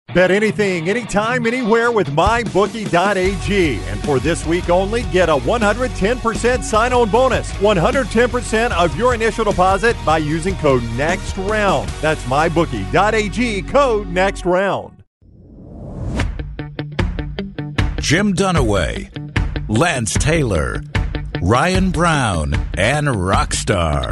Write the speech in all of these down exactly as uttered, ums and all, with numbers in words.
Bet anything, anytime, anywhere with my bookie dot a g. And for this week only, get a one hundred ten percent sign-on bonus. one hundred ten percent of your initial deposit by using code NEXTROUND. That's my bookie dot a g, code NEXTROUND. Jim Dunaway, Lance Taylor, Ryan Brown, and Rockstar.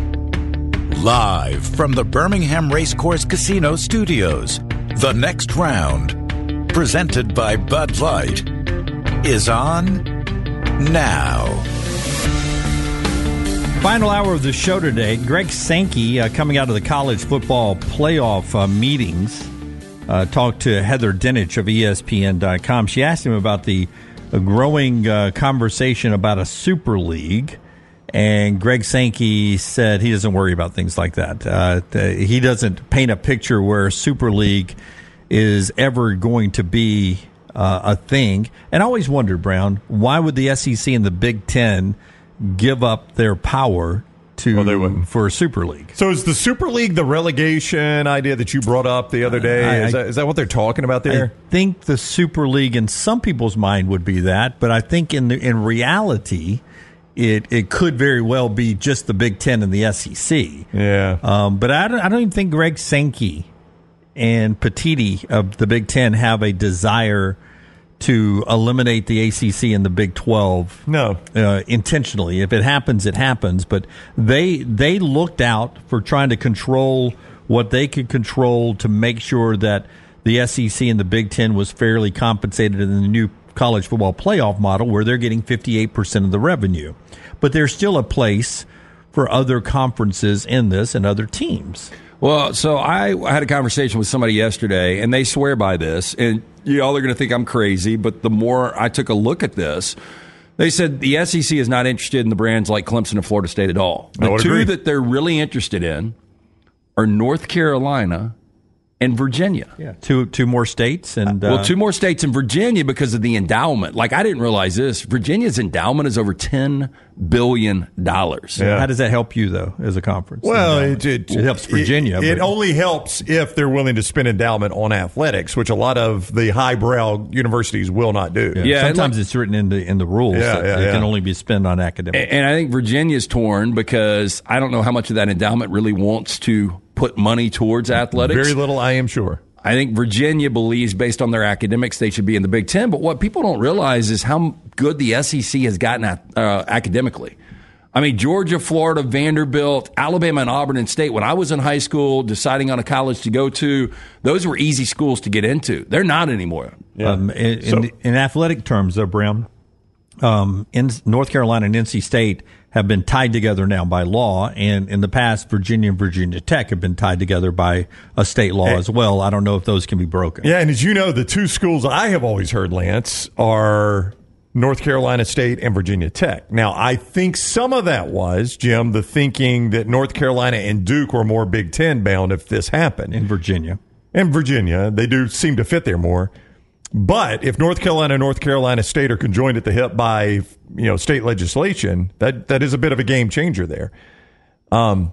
Live from the Birmingham Racecourse Casino Studios, the next round, presented by Bud Light, is on now. Final hour of the show today. Greg Sankey, uh, coming out of the college football playoff uh, meetings, uh, talked to Heather Dinich of E S P N dot com. She asked him about the uh, growing uh, conversation about a super league. And Greg Sankey said he doesn't worry about things like that. Uh, he doesn't paint a picture where Super League is ever going to be uh, a thing. And I always wondered, Brown, why would the S E C and the Big Ten give up their power to well, they wouldn't. for a Super League? So is the Super League the relegation idea that you brought up the other day? I, is, that, is that what they're talking about there? I think the Super League in some people's mind would be that, but I think in the, in reality, It it could very well be just the Big Ten and the S E C. Yeah. Um, but I don't, I don't even think Greg Sankey and Petitti of the Big Ten have a desire to eliminate the A C C and the Big twelve. No. Uh, intentionally. If it happens, it happens. But they they looked out for trying to control what they could control to make sure that the S E C and the Big Ten was fairly compensated in the new college football playoff model where they're getting fifty-eight percent of the revenue. But there's still a place for other conferences in this and other teams. Well, so I had a conversation with somebody yesterday, and they swear by this, and y'all are going to think I'm crazy, but the more I took a look at this, they said the S E C is not interested in the brands like Clemson and Florida State at all. The two agree. that they're really interested in are North Carolina and Virginia. Yeah, two two more states, and uh, well, two more states in Virginia because of the endowment. Like, I didn't realize this. Virginia's endowment is over ten billion dollars. Yeah. How does that help you, though, as a conference? Well, it, it, it helps Virginia. It, it but. only helps if they're willing to spend endowment on athletics, which a lot of the highbrow universities will not do. Yeah, Yeah, sometimes like, it's written in the in the rules Yeah, that yeah, it yeah. can only be spent on academics. And I think Virginia's torn because I don't know how much of that endowment really wants to put money towards athletics. Very little, I am sure. I think Virginia believes, based on their academics, they should be in the Big Ten. But what people don't realize is how good the S E C has gotten at, uh, academically. I mean, Georgia, Florida, Vanderbilt, Alabama, and Auburn and State, when I was in high school deciding on a college to go to, those were easy schools to get into. They're not anymore. Yeah. Um, in, So- in, in athletic terms, though, Brown, um, in North Carolina and N C State have been tied together now by law, and in the past, Virginia and Virginia Tech have been tied together by a state law as well. I don't know if those can be broken. Yeah, and as you know, the two schools I have always heard, Lance, are North Carolina State and Virginia Tech. Now, I think some of that was, Jim, the thinking that North Carolina and Duke were more Big Ten bound if this happened. In Virginia. And Virginia, they do seem to fit there more. But if North Carolina and North Carolina State are conjoined at the hip by, you know, state legislation, that that is a bit of a game changer there. Um,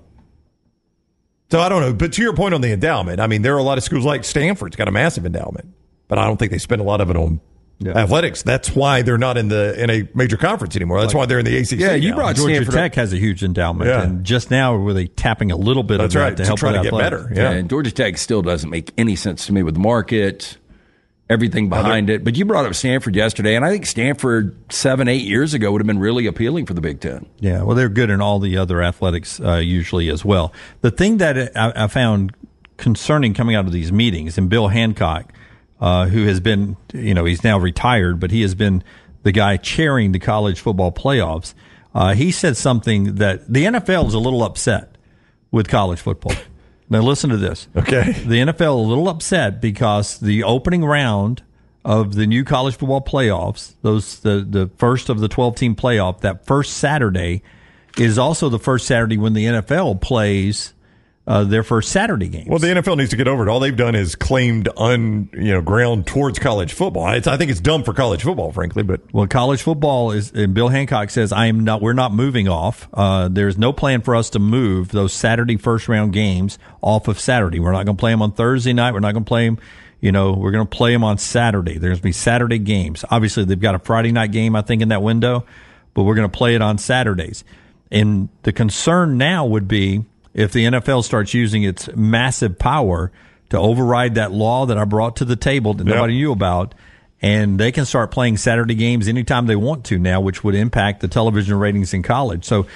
so I don't know. But to your point on the endowment, I mean, there are a lot of schools like Stanford's got a massive endowment, but I don't think they spend a lot of it on yeah. athletics. That's why they're not in the in a major conference anymore. That's like, why they're in the A C C. Yeah, you now. brought Georgia Stanford Tech up. has a huge endowment, Yeah. and just now were they tapping a little bit That's of right, that to, to help try with to get athletics. better. Yeah. And Georgia Tech still doesn't make any sense to me with the market, everything behind it. But you brought up Stanford yesterday, and I think Stanford seven, eight years ago would have been really appealing for the Big Ten. Yeah, well, they're good in all the other athletics uh, usually as well. The thing that I, I found concerning coming out of these meetings, and Bill Hancock, uh, who has been, you know, he's now retired, but he has been the guy chairing the college football playoffs. Uh, he said something that the N F L is a little upset with college football. Now listen to this. Okay. The N F L a little upset because the opening round of the new college football playoffs, those the, the first of the twelve-team playoff, that first Saturday is also the first Saturday when the N F L plays uh, their first Saturday games. Well, the N F L needs to get over it. All they've done is claimed un, you know, ground towards college football. It's, I think it's dumb for college football, frankly. But well, college football is, and Bill Hancock says, "I am not. We're not moving off. Uh, there's no plan for us to move those Saturday first round games off of Saturday. We're not going to play them on Thursday night. We're not going to play them You know, we're going to play them on Saturday. There's going to be Saturday games. Obviously, they've got a Friday night game, I think, in that window, but we're going to play it on Saturdays. And the concern now would be if the N F L starts using its massive power to override that law that I brought to the table that yep. nobody knew about, and they can start playing Saturday games anytime they want to now, which would impact the television ratings in college. So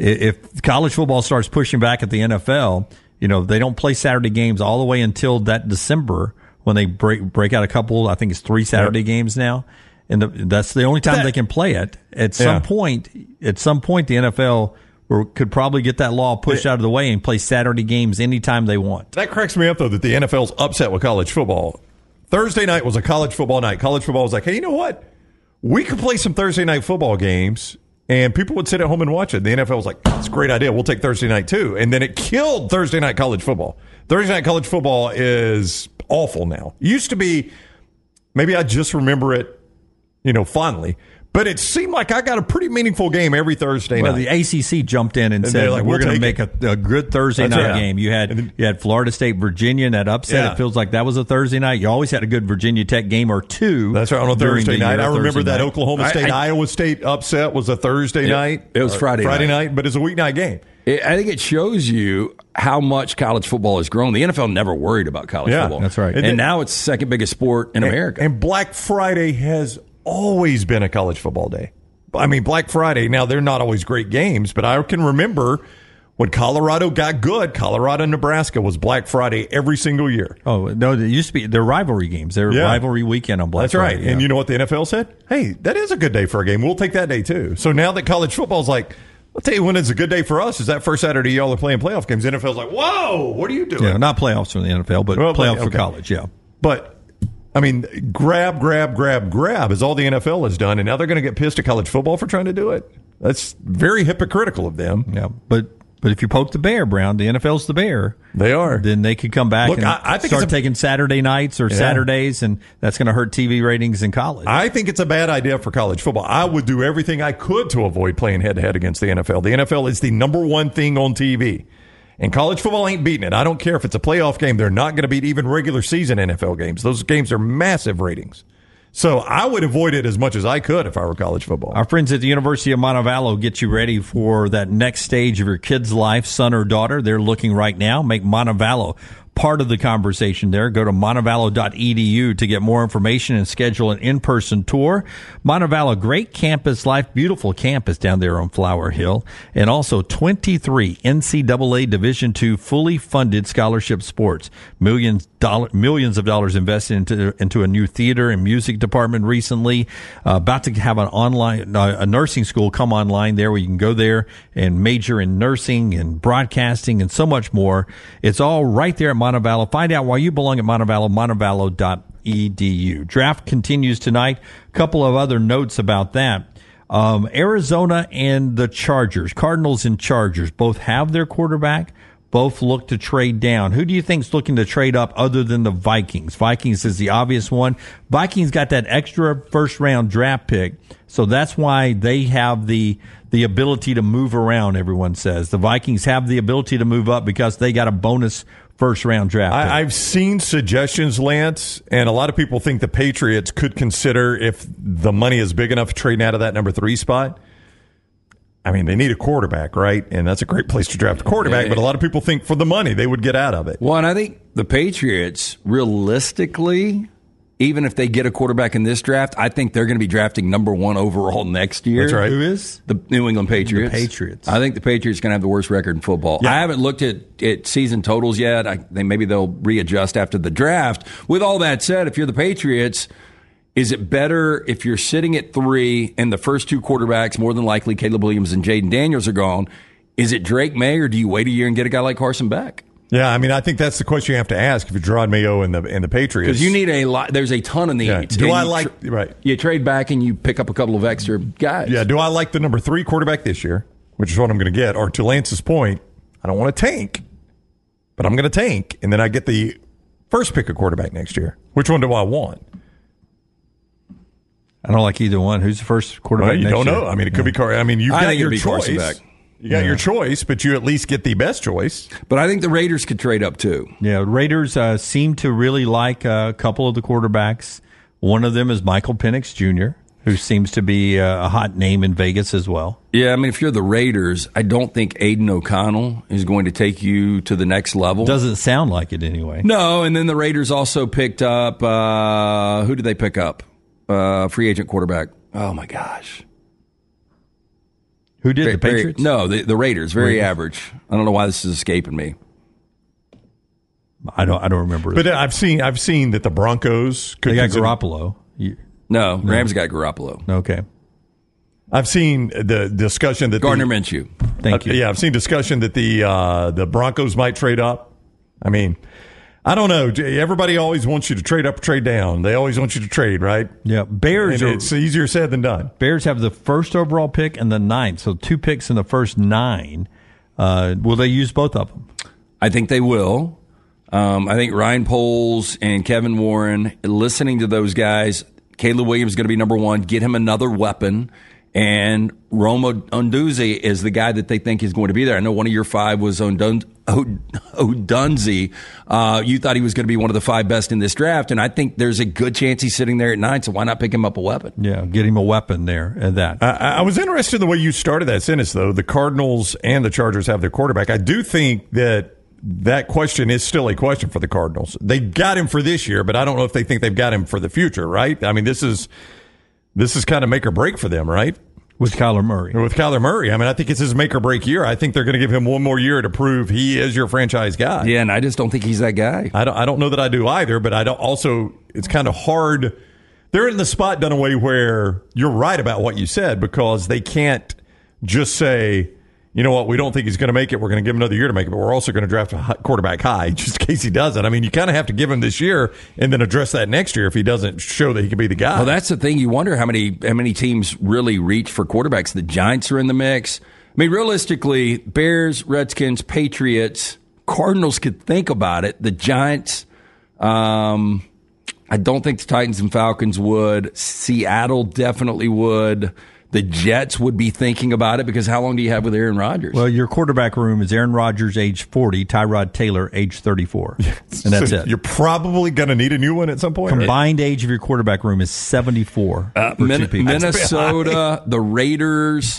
if college football starts pushing back at the N F L, you know, they don't play Saturday games all the way until that December when they break break out a couple, I think it's three Saturday yep. games now. And the, that's the only time that, they can play it. At some yeah. point, at some point, the N F L could probably get that law pushed out of the way and play Saturday games anytime they want. That cracks me up, though, that the N F L's upset with college football. Thursday night was a college football night. College football was like, hey, you know what? We could play some Thursday night football games, and people would sit at home and watch it. The N F L was like, that's a great idea. We'll take Thursday night, too. And then it killed Thursday night college football. Thursday night college football is awful now. It used to be, maybe I just remember it, you know, fondly. But it seemed like I got a pretty meaningful game every Thursday well, night. The A C C jumped in and, and said, like, we're we'll going to make a, a good Thursday That's night right. game. You had then, you had Florida State, Virginia, and that upset. Yeah. It feels like that was a Thursday night. You always had a good Virginia Tech game or two. That's right, on a Thursday night. I remember that night. Oklahoma State, I, I, Iowa State upset was a Thursday it, night. It was Friday night. Friday night, but it's a weeknight game. It, I think it shows you how much college football has grown. The N F L never worried about college yeah, football. That's right. And, and then, now it's the second biggest sport in and, America. And Black Friday has always been a college football day. I mean, Black Friday, now they're not always great games, but I can remember when Colorado got good, Colorado and Nebraska was Black Friday every single year. Oh, no, it used to be their rivalry games. Their yeah. rivalry weekend on Black That's Friday. That's right. Yeah. And you know what the N F L said? Hey, that is a good day for a game. We'll take that day too. So now that college football is like, I'll tell you when it's a good day for us is that first Saturday y'all are playing playoff games. The N F L's like, whoa, what are you doing? Yeah, not playoffs for the N F L, but well, playoffs okay. for college, yeah. But I mean, grab, grab, grab, grab is all the N F L has done, and now they're going to get pissed at college football for trying to do it. That's very hypocritical of them. Yeah, but but if you poke the bear, Brown, the N F L's the bear. They are. Then they could come back Look, and I, I think start it's a, taking Saturday nights or yeah. Saturdays, and that's going to hurt T V ratings in college. I think it's a bad idea for college football. I would do everything I could to avoid playing head-to-head against the N F L. The N F L is the number one thing on T V. And college football ain't beating it. I don't care if it's a playoff game. They're not going to beat even regular season N F L games. Those games are massive ratings. So I would avoid it as much as I could if I were college football. Our friends at the University of Montevallo get you ready for that next stage of your kid's life, son or daughter. They're looking right now. Make Montevallo part of the conversation there. Go to montevallo dot e d u to get more information and schedule an in-person tour. Montevallo, great campus life, beautiful campus down there on Flower Hill, and also twenty-three N C double A Division two fully funded scholarship sports. Millions dollar, millions of dollars invested into into a new theater and music department recently. Uh, about to have an online uh, a nursing school come online there where you can go there and major in nursing and broadcasting and so much more. It's all right there at Montevallo. Find out why you belong at Montevallo, montevallo dot e d u. Draft continues tonight. A couple of other notes about that. Um, Arizona and the Chargers, Cardinals and Chargers, both have their quarterback. Both look to trade down. Who do you think's looking to trade up other than the Vikings? Vikings is the obvious one. Vikings got that extra first round draft pick, so that's why they have the the ability to move around, everyone says. The Vikings have the ability to move up because they got a bonus first round draft pick. I, I've seen suggestions, Lance, and a lot of people think the Patriots could consider, if the money is big enough, trading out of that number three spot. I mean, they need a quarterback, right? And that's a great place to draft a quarterback, but a lot of people think for the money they would get out of it. Well, and I think the Patriots, realistically, even if they get a quarterback in this draft, I think they're going to be drafting number one overall next year. That's right. Who is? The New England Patriots. The Patriots. I think the Patriots are going to have the worst record in football. Yeah. I haven't looked at, at season totals yet. I think maybe they'll readjust after the draft. With all that said, if you're the Patriots, is it better if you're sitting at three and the first two quarterbacks, more than likely Caleb Williams and Jaden Daniels, are gone? Is it Drake May, or do you wait a year and get a guy like Carson Beck? Yeah, I mean, I think that's the question you have to ask if you're Gerard Mayo and the and the Patriots. Because you need a lot. There's a ton of needs. Yeah. Do and I you like tra- right? You trade back and you pick up a couple of extra guys. Yeah. Do I like the number three quarterback this year, which is what I'm going to get? Or to Lance's point, I don't want to tank, but I'm going to tank, and then I get the first pick of quarterback next year. Which one do I want? I don't like either one. Who's the first quarterback? Well, you next don't year? know. I mean, it could yeah. be Car. I mean, you've I got think your it'd be choice. Carson Beck. You got Yeah. your choice, but you at least get the best choice. But I think the Raiders could trade up too. Yeah, Raiders uh, seem to really like uh, a couple of the quarterbacks. One of them is Michael Penix Junior, who seems to be uh, a hot name in Vegas as well. Yeah, I mean, if you're the Raiders, I don't think Aiden O'Connell is going to take you to the next level. Doesn't sound like it anyway. No, and then the Raiders also picked up, uh, who did they pick up? Uh, free agent quarterback. Oh, my gosh. Who did, Very- the Patriots? Very, no, the, the Raiders. Very Raiders. average. I don't know why this is escaping me. I don't I don't remember. But I've seen I've seen that the Broncos could they got consider- Garoppolo. You, No, Rams got Garoppolo. okay. I've seen the discussion that Gardner the, Minshew. Thank you. Uh, yeah, I've seen discussion that the uh, the Broncos might trade up. I mean, I don't know. Everybody always wants you to trade up or trade down. They always want you to trade, right? Yeah, Bears And are, it's easier said than done. Bears have the first overall pick and the ninth, so two picks in the first nine. Uh, will they use both of them? I think they will. Um, I think Ryan Poles and Kevin Warren, listening to those guys, Caleb Williams is going to be number one. Get him another weapon. And Roma Odunze is the guy that they think is going to be there. I know one of your five was Odun- Od- Odunze. Uh, you thought he was going to be one of the five best in this draft, and I think there's a good chance he's sitting there at nine, so why not pick him up a weapon? Yeah, get him a weapon there at that. I, I was interested in the way you started that sentence, though. The Cardinals and the Chargers have their quarterback. I do think that that question is still a question for the Cardinals. They got him for this year, but I don't know if they think they've got him for the future, right? I mean, this is this is kind of make or break for them, right? With Kyler Murray. With Kyler Murray. I mean, I think it's his make or break year. I think they're going to give him one more year to prove he is your franchise guy. Yeah, and I just don't think he's that guy. I don't, I don't know that I do either, but I don't also, it's kind of hard. They're in the spot done away where you're right about what you said because they can't just say, you know what, we don't think he's going to make it. We're going to give him another year to make it, but we're also going to draft a high- quarterback high just in case he doesn't. I mean, you kind of have to give him this year and then address that next year if he doesn't show that he can be the guy. Well, that's the thing. You wonder how many how many teams really reach for quarterbacks. The Giants are in the mix. I mean, realistically, Bears, Redskins, Patriots, Cardinals could think about it. The Giants, um, I don't think the Titans and Falcons would. Seattle definitely would. The Jets would be thinking about it because how long do you have with Aaron Rodgers? Well, your quarterback room is Aaron Rodgers, age forty, Tyrod Taylor, age thirty-four. And that's So it. You're probably going to need a new one at some point. right? Combined age of your quarterback room is seventy-four. Uh, for Min- two people. Minnesota, the Raiders.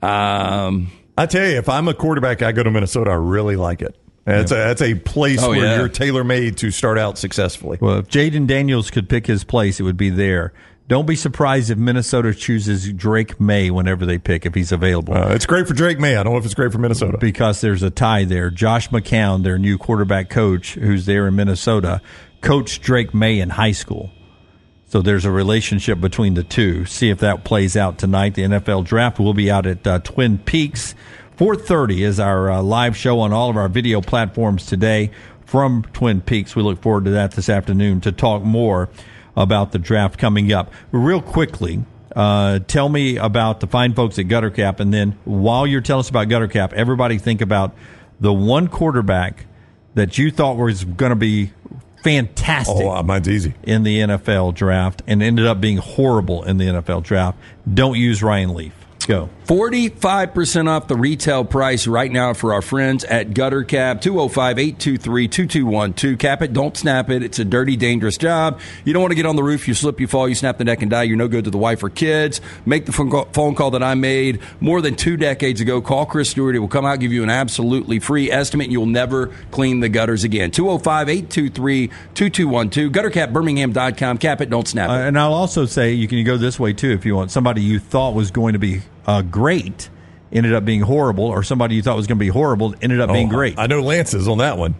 Um, I tell you, if I'm a quarterback, I go to Minnesota. I really like it. That's a that's a place Oh, where yeah. you're tailor made to start out successfully. Well, if Jaden Daniels could pick his place, it would be there. Don't be surprised if Minnesota chooses Drake May whenever they pick, if he's available. Uh, it's great for Drake May. I don't know if it's great for Minnesota. Because there's a tie there. Josh McCown, their new quarterback coach, who's there in Minnesota, coached Drake May in high school. So there's a relationship between the two. See if that plays out tonight. The N F L Draft will be out at uh, Twin Peaks. four thirty is our uh, live show on all of our video platforms today from Twin Peaks. We look forward to that this afternoon to talk more about the draft coming up. Real quickly, uh, tell me about the fine folks at Gutter Cap, and then while you're telling us about Gutter Cap, everybody think about the one quarterback that you thought was going to be fantastic Oh, mine's easy. in the N F L draft and ended up being horrible in the N F L draft. Don't use Ryan Leaf. Go. forty-five percent off the retail price right now for our friends at Gutter Cap. two oh five, eight two three, two two one two. Cap it, don't snap it. It's a dirty, dangerous job. You don't want to get on the roof, you slip, you fall, you snap the neck and die. You're no good to the wife or kids. Make the phone call, phone call that I made more than two decades ago. Call Chris Stewart. It will come out, give you an absolutely free estimate, and you'll never clean the gutters again. two oh five, eight two three, two two one two. gutter cap birmingham dot com. Cap it, don't snap it. Uh, and I'll also say you can go this way, too, if you want. Somebody you thought was going to be uh, great ended up being horrible, or somebody you thought was going to be horrible ended up being Oh, great. I know Lance is on that one.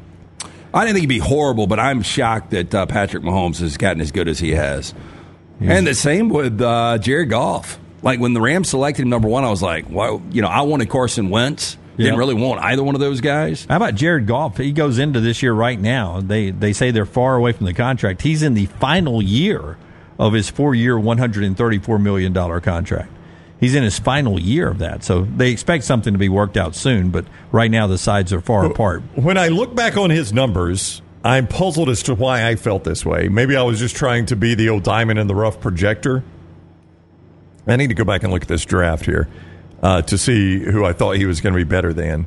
I didn't think he'd be horrible, but I'm shocked that uh, Patrick Mahomes has gotten as good as he has. And the same with uh, Jared Goff. Like when the Rams selected him number one, I was like, "Wow!" You know, I wanted Carson Wentz. Yeah. Didn't really want either one of those guys. How about Jared Goff? He goes into this year right now. They they say they're far away from the contract. He's in the final year of his four-year, one hundred thirty-four million dollars contract. He's in his final year of that. So they expect something to be worked out soon, but right now the sides are far apart. When I look back on his numbers, I'm puzzled as to why I felt this way. Maybe I was just trying to be the old diamond in the rough projector. I need to go back and look at this draft here. uh, to see who I thought he was going to be better than.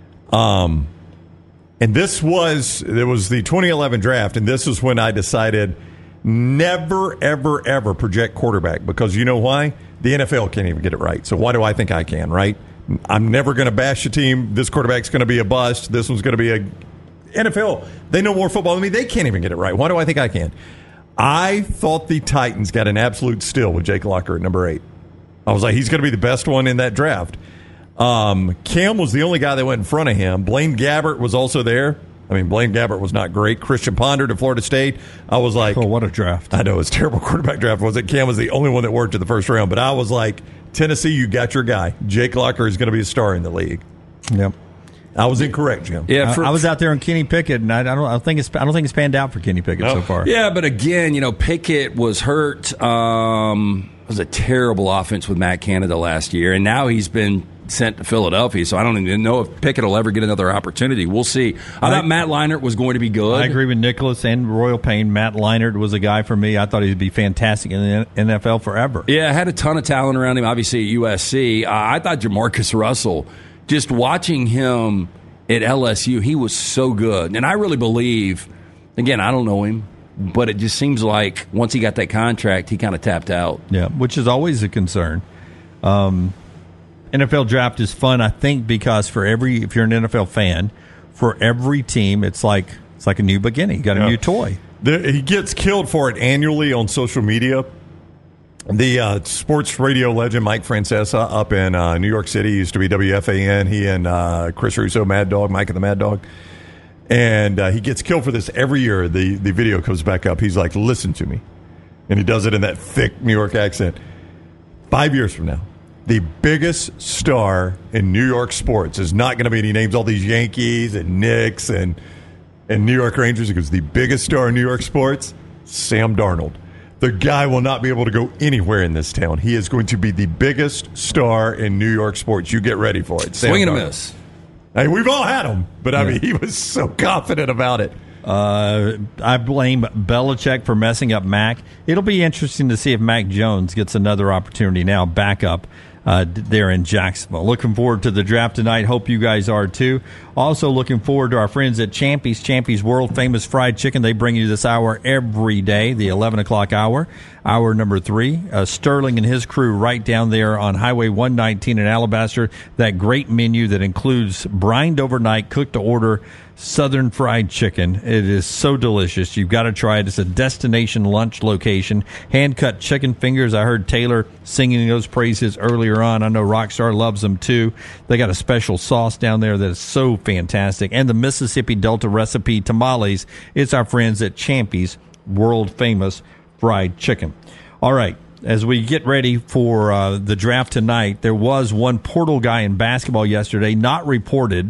Um, and this was it was the twenty eleven draft, and this is when I decided never, ever, ever project quarterback, because you know why? The N F L can't even get it right. So why do I think I can, right? I'm never going to bash a team. This quarterback's going to be a bust. This one's going to be a N F L. They know more football than me. They can't even get it right. Why do I think I can? I thought the Titans got an absolute steal with Jake Locker at number eight. I was like, he's going to be the best one in that draft. Um, Cam was the only guy that went in front of him. Blaine Gabbert was also there. I mean, Blaine Gabbert was not great. Christian Ponder to Florida State. I was like, oh, what a draft. I know, it's a terrible quarterback draft, was it? Cam was the only one that worked in the first round. But I was like, Tennessee, you got your guy. Jake Locker is going to be a star in the league. Yep. I was incorrect, Jim. Yeah, for, I was out there on Kenny Pickett, and I, I don't. I think it's. I don't think it's panned out for Kenny Pickett no. so far. Yeah, but again, you know, Pickett was hurt. Um, it was a terrible offense with Matt Canada last year, and now he's been sent to Philadelphia. So I don't even know if Pickett will ever get another opportunity. We'll see. I, I thought Matt Leinart was going to be good. I agree with Nicholas and Royal Payne. Matt Leinart was a guy for me. I thought he'd be fantastic in the N F L forever. Yeah, had a ton of talent around him. Obviously at U S C, uh, I thought Jamarcus Russell. Just watching him at L S U, he was so good. And I really believe, again, I don't know him, but it just seems like once he got that contract, he kind of tapped out. Yeah, which is always a concern. Um, N F L draft is fun, I think, because for every, if you're an N F L fan, for every team, it's like it's like a new beginning. You got a yeah. new toy. The, he gets killed for it annually on social media. The uh, sports radio legend Mike Francesa up in uh, New York City used to be W F A N. He and uh, Chris Russo, Mad Dog, Mike and the Mad Dog. And uh, he gets killed for this every year. The, the video comes back up. He's like, listen to me. And he does it in that thick New York accent. Five years from now, the biggest star in New York sports is not going to be, and he names all these Yankees and Knicks and, and New York Rangers. He goes, the biggest star in New York sports, Sam Darnold. The guy will not be able to go anywhere in this town. He is going to be the biggest star in New York sports. You get ready for it. Sam Swing and a miss. Hey, we've all had him, but I yeah. mean, he was so confident about it. Uh, I blame Belichick for messing up Mac. It'll be interesting to see if Mac Jones gets another opportunity now, back up uh, there in Jacksonville. Looking forward to the draft tonight. Hope you guys are too. Also looking forward to our friends at Champy's, Champy's world famous fried chicken. They bring you this hour every day, the eleven o'clock hour, hour number three. Uh, Sterling and his crew right down there on Highway one nineteen in Alabaster. That great menu that includes brined overnight, cooked to order Southern fried chicken. It is so delicious. You've got to try it. It's a destination lunch location. Hand-cut chicken fingers. I heard Taylor singing those praises earlier on. I know Rockstar loves them too. They got a special sauce down there that is so fantastic. And the Mississippi Delta recipe tamales. It's our friends at Champy's, world-famous fried chicken. All right. As we get ready for uh, the draft tonight, there was one portal guy in basketball yesterday, not reported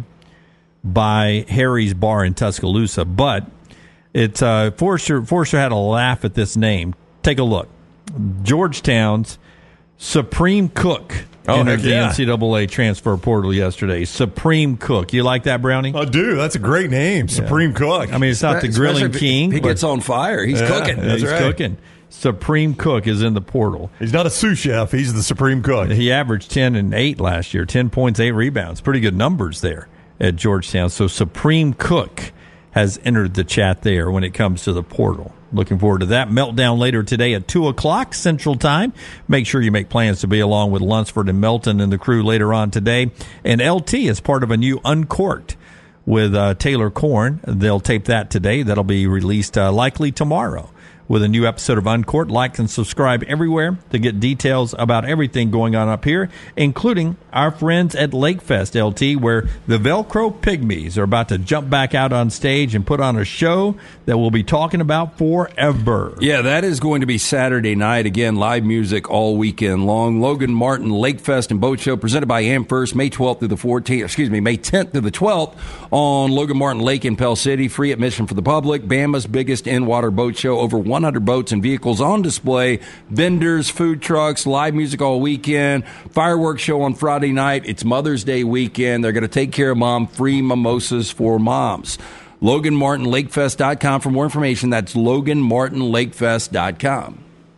by Harry's Bar in Tuscaloosa, but it's uh, Forrester. Forrester had a laugh at this name. Take a look. Georgetown's Supreme Cook oh, entered yeah. the N C double A transfer portal yesterday. Supreme Cook. You like that, Brownie? I do. That's a great name, Supreme yeah. Cook. I mean, it's not the grilling king. He gets on fire. He's yeah, cooking. That's he's right. cooking. Supreme Cook is in the portal. He's not a sous chef. He's the Supreme Cook. He averaged ten and eight last year. ten points, eight rebounds. Pretty good numbers there at Georgetown. So Supreme Cook has entered the chat there when it comes to the portal. Looking forward to that. Meltdown later today at two o'clock Central Time. Make sure you make plans to be along with Lunsford and Melton and the crew later on today. And L T is part of a new Uncorked with uh, Taylor Korn. They'll tape that today. That'll be released uh, likely tomorrow with a new episode of Uncorked. Like and subscribe everywhere to get details about everything going on up here, including our friends at Lakefest, L T, where the Velcro Pygmies are about to jump back out on stage and put on a show that we'll be talking about forever. Yeah, that is going to be Saturday night. Again, live music all weekend long. Logan Martin Lakefest and Boat Show presented by Amherst, May twelfth through the fourteenth, excuse me, May tenth through the twelfth on Logan Martin Lake in Pell City. Free admission for the public. Bama's biggest in-water boat show. Over one hundred boats and vehicles on display. Vendors, food trucks, live music all weekend. Fireworks show on Friday night. It's Mother's Day weekend. They're going to take care of mom. Free mimosas for moms. Logan Martin Lakefest dot com for more information. That's Logan Martin Lakefest dot com.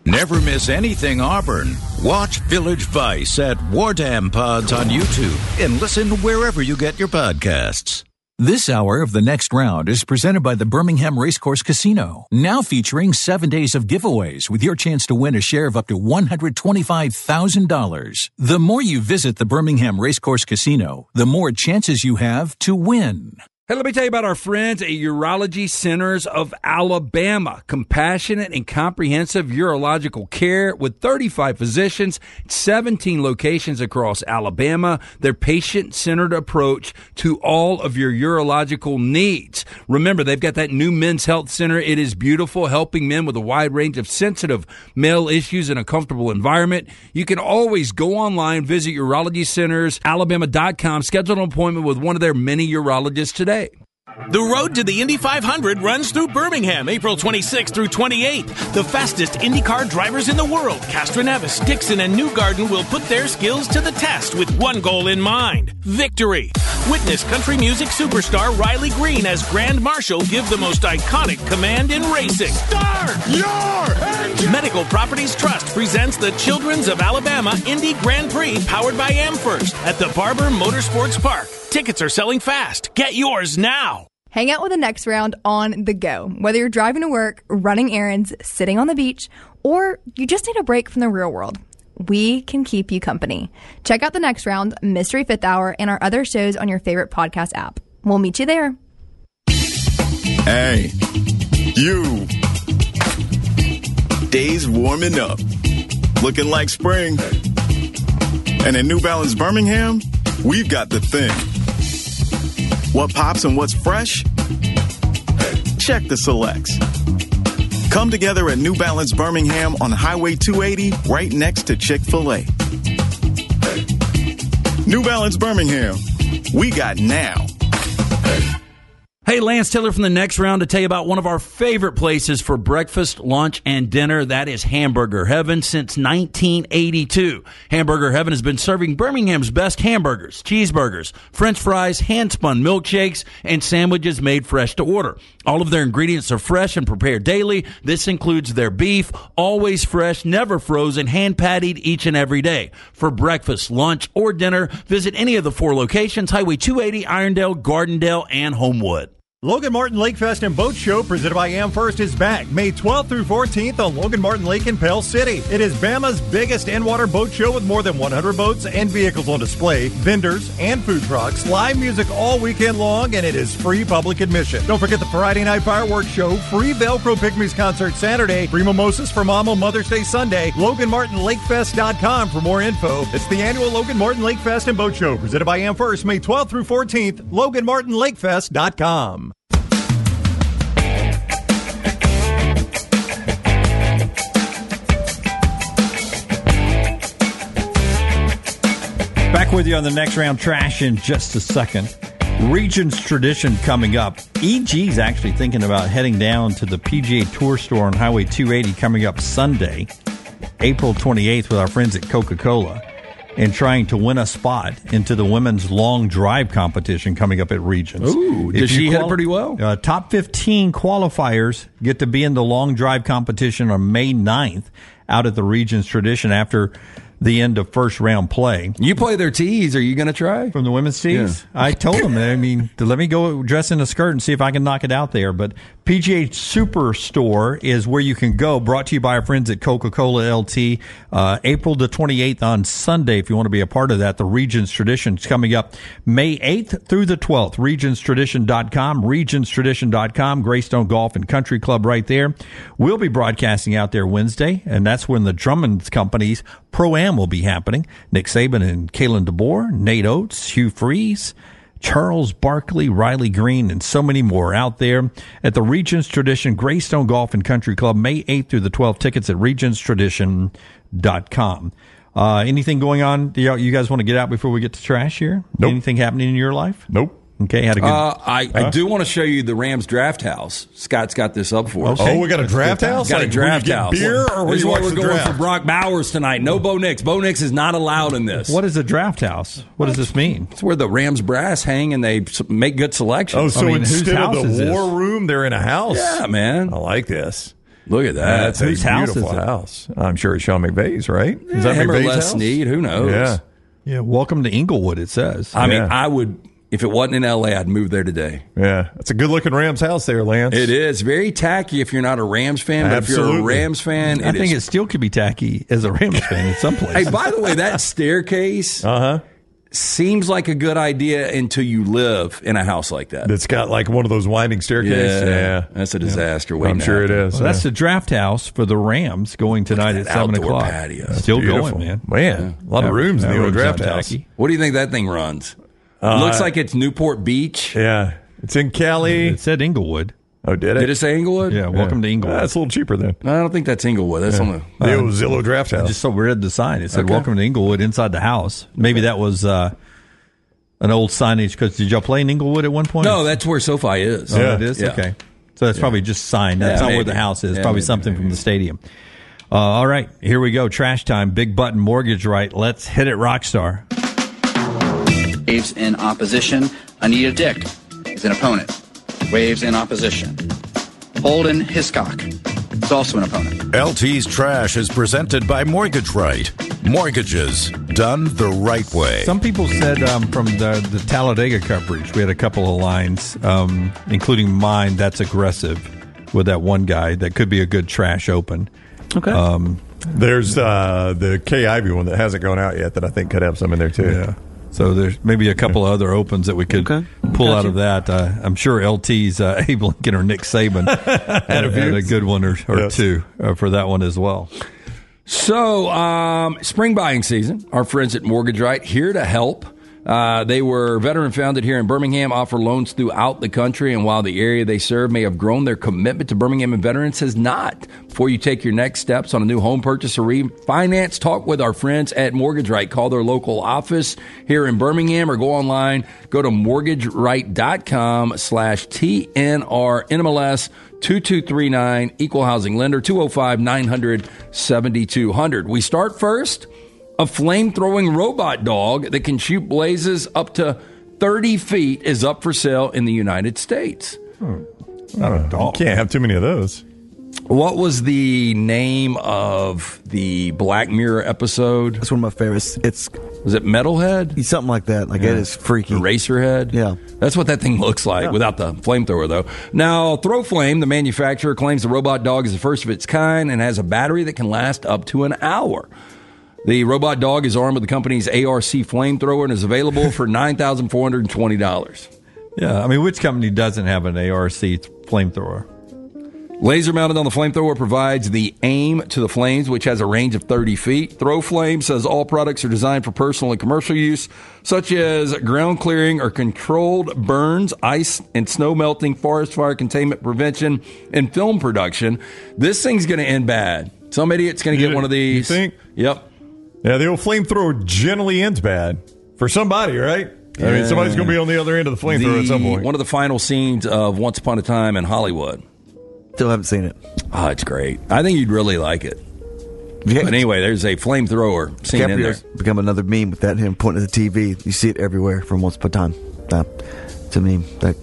Never miss anything Auburn. Watch Village Vice at Wardam Pods on YouTube and listen wherever you get your podcasts. This hour of The Next Round is presented by the Birmingham Racecourse Casino, now featuring seven days of giveaways with your chance to win a share of up to one hundred twenty-five thousand dollars. The more you visit the Birmingham Racecourse Casino, the more chances you have to win. Hey, let me tell you about our friends at Urology Centers of Alabama. Compassionate and comprehensive urological care with thirty-five physicians, seventeen locations across Alabama. Their patient-centered approach to all of your urological needs. Remember, they've got that new men's health center. It is beautiful, helping men with a wide range of sensitive male issues in a comfortable environment. You can always go online, visit urology centers alabama dot com, schedule an appointment with one of their many urologists today. The road to the Indy five hundred runs through Birmingham, April twenty-sixth through twenty-eighth. The fastest IndyCar drivers in the world, Castroneves, Dixon, and Newgarden, will put their skills to the test with one goal in mind: victory. Witness country music superstar Riley Green as Grand Marshal give the most iconic command in racing. Start your engine! Medical Properties Trust presents the Children's of Alabama Indy Grand Prix, powered by AmFirst, at the Barber Motorsports Park. Tickets are selling fast. Get yours now. Hang out with The Next Round on the go. Whether you're driving to work, running errands, sitting on the beach, or you just need a break from the real world, we can keep you company. Check out The Next Round, Mystery Fifth Hour, and our other shows on your favorite podcast app. We'll meet you there. Hey, you. Days warming up. Looking like spring. And in New Balance Birmingham, we've got the thing. What pops and what's fresh? Check the selects. Come together at New Balance Birmingham on Highway two eighty, right next to Chick-fil-A. New Balance Birmingham. We got now. Hey, Lance Taylor from The Next Round to tell you about one of our favorite places for breakfast, lunch, and dinner. That is Hamburger Heaven since nineteen eighty-two. Hamburger Heaven has been serving Birmingham's best hamburgers, cheeseburgers, French fries, hand-spun milkshakes, and sandwiches made fresh to order. All of their ingredients are fresh and prepared daily. This includes their beef, always fresh, never frozen, hand-pattied each and every day. For breakfast, lunch, or dinner, visit any of the four locations: Highway two eighty, Irondale, Gardendale, and Homewood. Logan Martin Lake Fest and Boat Show presented by AmFirst is back May twelfth through fourteenth on Logan Martin Lake in Pell City. It is Bama's biggest in-water boat show with more than one hundred boats and vehicles on display, vendors and food trucks, live music all weekend long, and it is free public admission. Don't forget the Friday night fireworks show, free Velcro Pygmies concert Saturday, free mimosas for Mama Mother's Day Sunday. Logan Martin Lake Fest dot com for more info. It's the annual Logan Martin Lake Fest and Boat Show presented by AmFirst May twelfth through fourteenth, Logan Martin Lake Fest dot com. Back with you on The Next Round Trash in just a second. Regions Tradition coming up. E G's actually thinking about heading down to the P G A Tour store on Highway two eighty coming up Sunday, April twenty-eighth, with our friends at Coca-Cola, and trying to win a spot into the women's long drive competition coming up at Regions. Ooh, does she hit it pretty well? Uh, top fifteen qualifiers get to be in the long drive competition on May ninth out at the Regions Tradition after the end of first round play. You play their tees. Are you going to try? From the women's tees? Yeah. I told them, I mean, to let me go dress in a skirt and see if I can knock it out there. But P G A Superstore is where you can go, brought to you by our friends at Coca-Cola L T. Uh, April the twenty-eighth on Sunday, if you want to be a part of that. The Regions Tradition is coming up May eighth through the twelfth. Regions Tradition dot com, Regions Tradition dot com, Greystone Golf and Country Club right there. We'll be broadcasting out there Wednesday, and that's when the Drummond Company's Pro-Am will be happening. Nick Saban and Kalen DeBoer, Nate Oates, Hugh Freeze, Charles Barkley, Riley Green, and so many more out there at the Regions Tradition Greystone Golf and Country Club, May eighth through the twelfth. Tickets at Regions Tradition dot com. Uh, anything going on? Do you guys want to get out before we get to trash here? Nope. Anything happening in your life? Nope. Okay, had a good. Uh, I, huh? I do want to show you the Rams draft house. Scott's got this up for us. Okay. Oh, we got a draft house? Got like, a draft will you house. Get beer or this is what we're the going draft? for Brock Bowers tonight. No Bo Nix. Bo Nix is not allowed in this. What is a draft house? What does this mean? It's where the Rams brass hang and they make good selections. Oh, so I mean, instead whose of house is the this? war room, they're in a house? Yeah, man. I like this. Look at that. That's Whose a house beautiful is it? house. I'm sure it's Sean McVay's, right? Is that Him or McVay's Les house? Snead, who knows? Yeah. Yeah, welcome to Inglewood, it says. I mean, Yeah. I would, if it wasn't in L A, I'd move there today. Yeah. It's a good looking Rams house there, Lance. It is very tacky if you're not a Rams fan, but if you're a Absolutely. Rams fan, I it think is. it still could be tacky as a Rams fan in some places. Hey, by the way, that staircase Uh huh. seems like a good idea until you live in a house like that. It's got like one of those winding staircases. Yeah. that's a disaster. waiting I'm to sure it happen. is. Well, that's the draft house for the Rams going tonight at that seven outdoor o'clock. patio. Still Beautiful. going, man. Man, a lot of rooms in That the old room's draft not house. tacky. What do you think that thing runs? Looks like it's Newport Beach. Yeah. It's in Cali. It said Inglewood. Oh, did it? Did it say Inglewood? Yeah, welcome to Inglewood. That's a little cheaper then. I don't think that's Inglewood. That's on the. The old Zillow draft I house. just so read the sign. It said Okay. welcome to Inglewood inside the house. Maybe that was uh, an old signage because did y'all play in Inglewood at one point? No, that's where SoFi is. Oh, Yeah. it is? Yeah. Okay. So that's probably just signed. That's Yeah, not where maybe. the house is. Yeah, probably maybe, something maybe. from the stadium. Uh, all right, here we go. Trash time. Big button mortgage right. Let's hit it, Rockstar. Waves in opposition. Anita Dick is an opponent. Waves in opposition. Holden Hiscock is also an opponent. L T's Trash is presented by Mortgage Right. Mortgages done the right way. Some people said um, from the, the Talladega coverage, we had a couple of lines, um, including mine, that's aggressive with that one guy. That could be a good trash open. Okay. Um, There's uh, the K Ivy one that hasn't gone out yet that I think could have some in there too. Yeah. So there's maybe a couple of other opens that we could Okay. pull Gotcha. out of that. Uh, I'm sure L T's uh, Abe Lincoln or Nick Saban had, a, had a good one or, or Yes. two uh, for that one as well. So, um, spring buying season. Our friends at Mortgage Right here to help. Uh, they were veteran founded here in Birmingham, offer loans throughout the country, and while the area they serve may have grown, their commitment to Birmingham and veterans has not. Before you take your next steps on a new home purchase or refinance, talk with our friends at Mortgage Right. Call their local office here in Birmingham or go online. Go to mortgageright.com slash TNR NMLS two two three nine, Equal Housing Lender, two oh five, nine hundred, seventy-two hundred. We start first. A flame-throwing robot dog that can shoot blazes up to thirty feet is up for sale in the United States. Not a dog. Can't have too many of those. What was the name of the Black Mirror episode? That's one of my favorites. It's Was it Metalhead? something like that. Like it is freaky. Eraserhead? Yeah. That's what that thing looks like without the flamethrower, though. Now, Throw Flame, the manufacturer, claims the robot dog is the first of its kind and has a battery that can last up to an hour. The robot dog is armed with the company's A R C flamethrower and is available for nine thousand four hundred twenty dollars. Yeah, I mean, which company doesn't have an A R C flamethrower? Laser mounted on the flamethrower provides the aim to the flames, which has a range of thirty feet. Throw Flame says all products are designed for personal and commercial use, such as ground clearing or controlled burns, ice and snow melting, forest fire containment prevention, and film production. This thing's going to end bad. Some idiot's going to get You- one of these. you think? Yep. Yeah, the old flamethrower generally ends bad for somebody, right? I mean, somebody's going to be on the other end of the flamethrower at some The- point. One of the final scenes of Once Upon a Time in Hollywood. Still haven't seen it. Oh, it's great. I think you'd really like it. Yeah. But anyway, there's a flamethrower scene in there. DiCaprio's become another meme with that, him pointing at the T V. You see it everywhere from Once Upon a Time. Uh, to me, that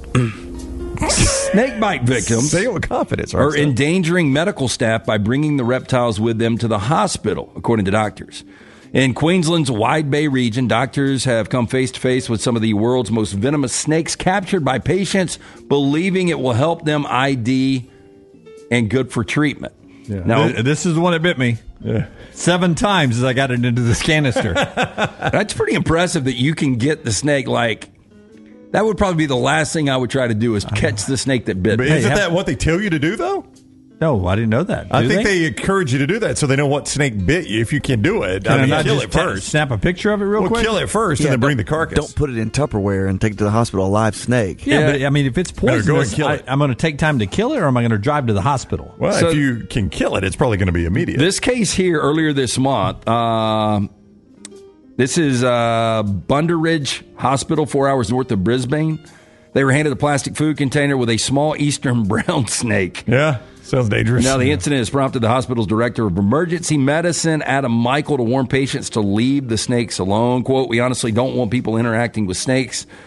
Snake bite victims Say it with confidence. are Rockstar. endangering medical staff by bringing the reptiles with them to the hospital, according to doctors. In Queensland's Wide Bay region, doctors have come face to face with some of the world's most venomous snakes captured by patients believing it will help them I D and good for treatment. Now, Th- this is the one that bit me. Yeah. Seven times as I got it into this canister. that's pretty impressive that you can get the snake like... That would probably be the last thing I would try to do is catch the snake that bit But me. isn't have- that what they tell you to do, though? No, I didn't know that. I Do think they? encourage you to do that so they know what snake bit you if you can do it. Can I I mean, not kill just it ta- first. snap a picture of it real Well, quick? kill it first Yeah, and then bring don't- the carcass. Don't put it in Tupperware and take it to the hospital. A live snake. Yeah, Yeah. but I mean, if it's Better go and poisonous, kill I, it. I'm going to take time to kill it, or am I going to drive to the hospital? Well, So- if you can kill it, it's probably going to be immediate. This case here earlier this month, um, this is uh, Bunderidge Hospital, four hours north of Brisbane. They were handed a plastic food container with a small eastern brown snake. yeah, sounds dangerous. Now, the incident has prompted the hospital's director of emergency medicine, Adam Michael, to warn patients to leave the snakes alone. Quote, "We honestly don't want people interacting with snakes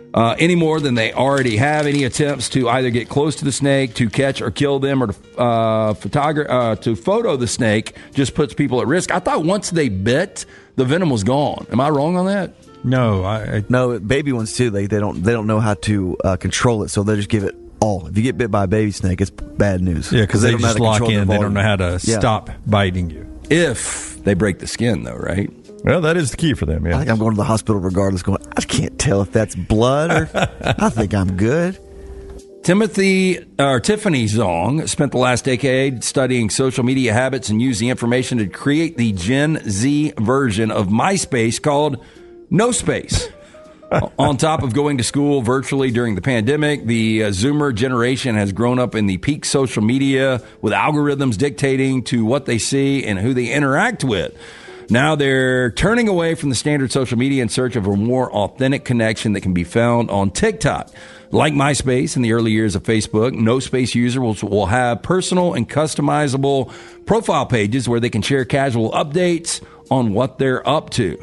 uh, any more than they already have. Any attempts to either get close to the snake, to catch or kill them, or to, uh, photogra- uh, to photo the snake just puts people at risk. I thought once they bit, the venom was gone. Am I wrong on that? No, I, I no. Baby ones too. They they don't they don't know how to uh, control it, so they just give it all. If you get bit by a baby snake, it's bad news. Yeah, because they, they just lock in. They don't know how to yeah. stop biting you. If they break the skin, though, right? Well, that is the key for them, yeah. I think I'm going to the hospital regardless, going, I can't tell if that's blood or I think I'm good. Timothy or Tiffany Zong spent the last decade studying social media habits and used the information to create the Gen Z version of MySpace called No Space. On top of going to school virtually during the pandemic, the uh, Zoomer generation has grown up in the peak social media with algorithms dictating to what they see and who they interact with. Now they're turning away from the standard social media in search of a more authentic connection that can be found on TikTok. Like MySpace in the early years of Facebook, No Space users will, will have personal and customizable profile pages where they can share casual updates on what they're up to.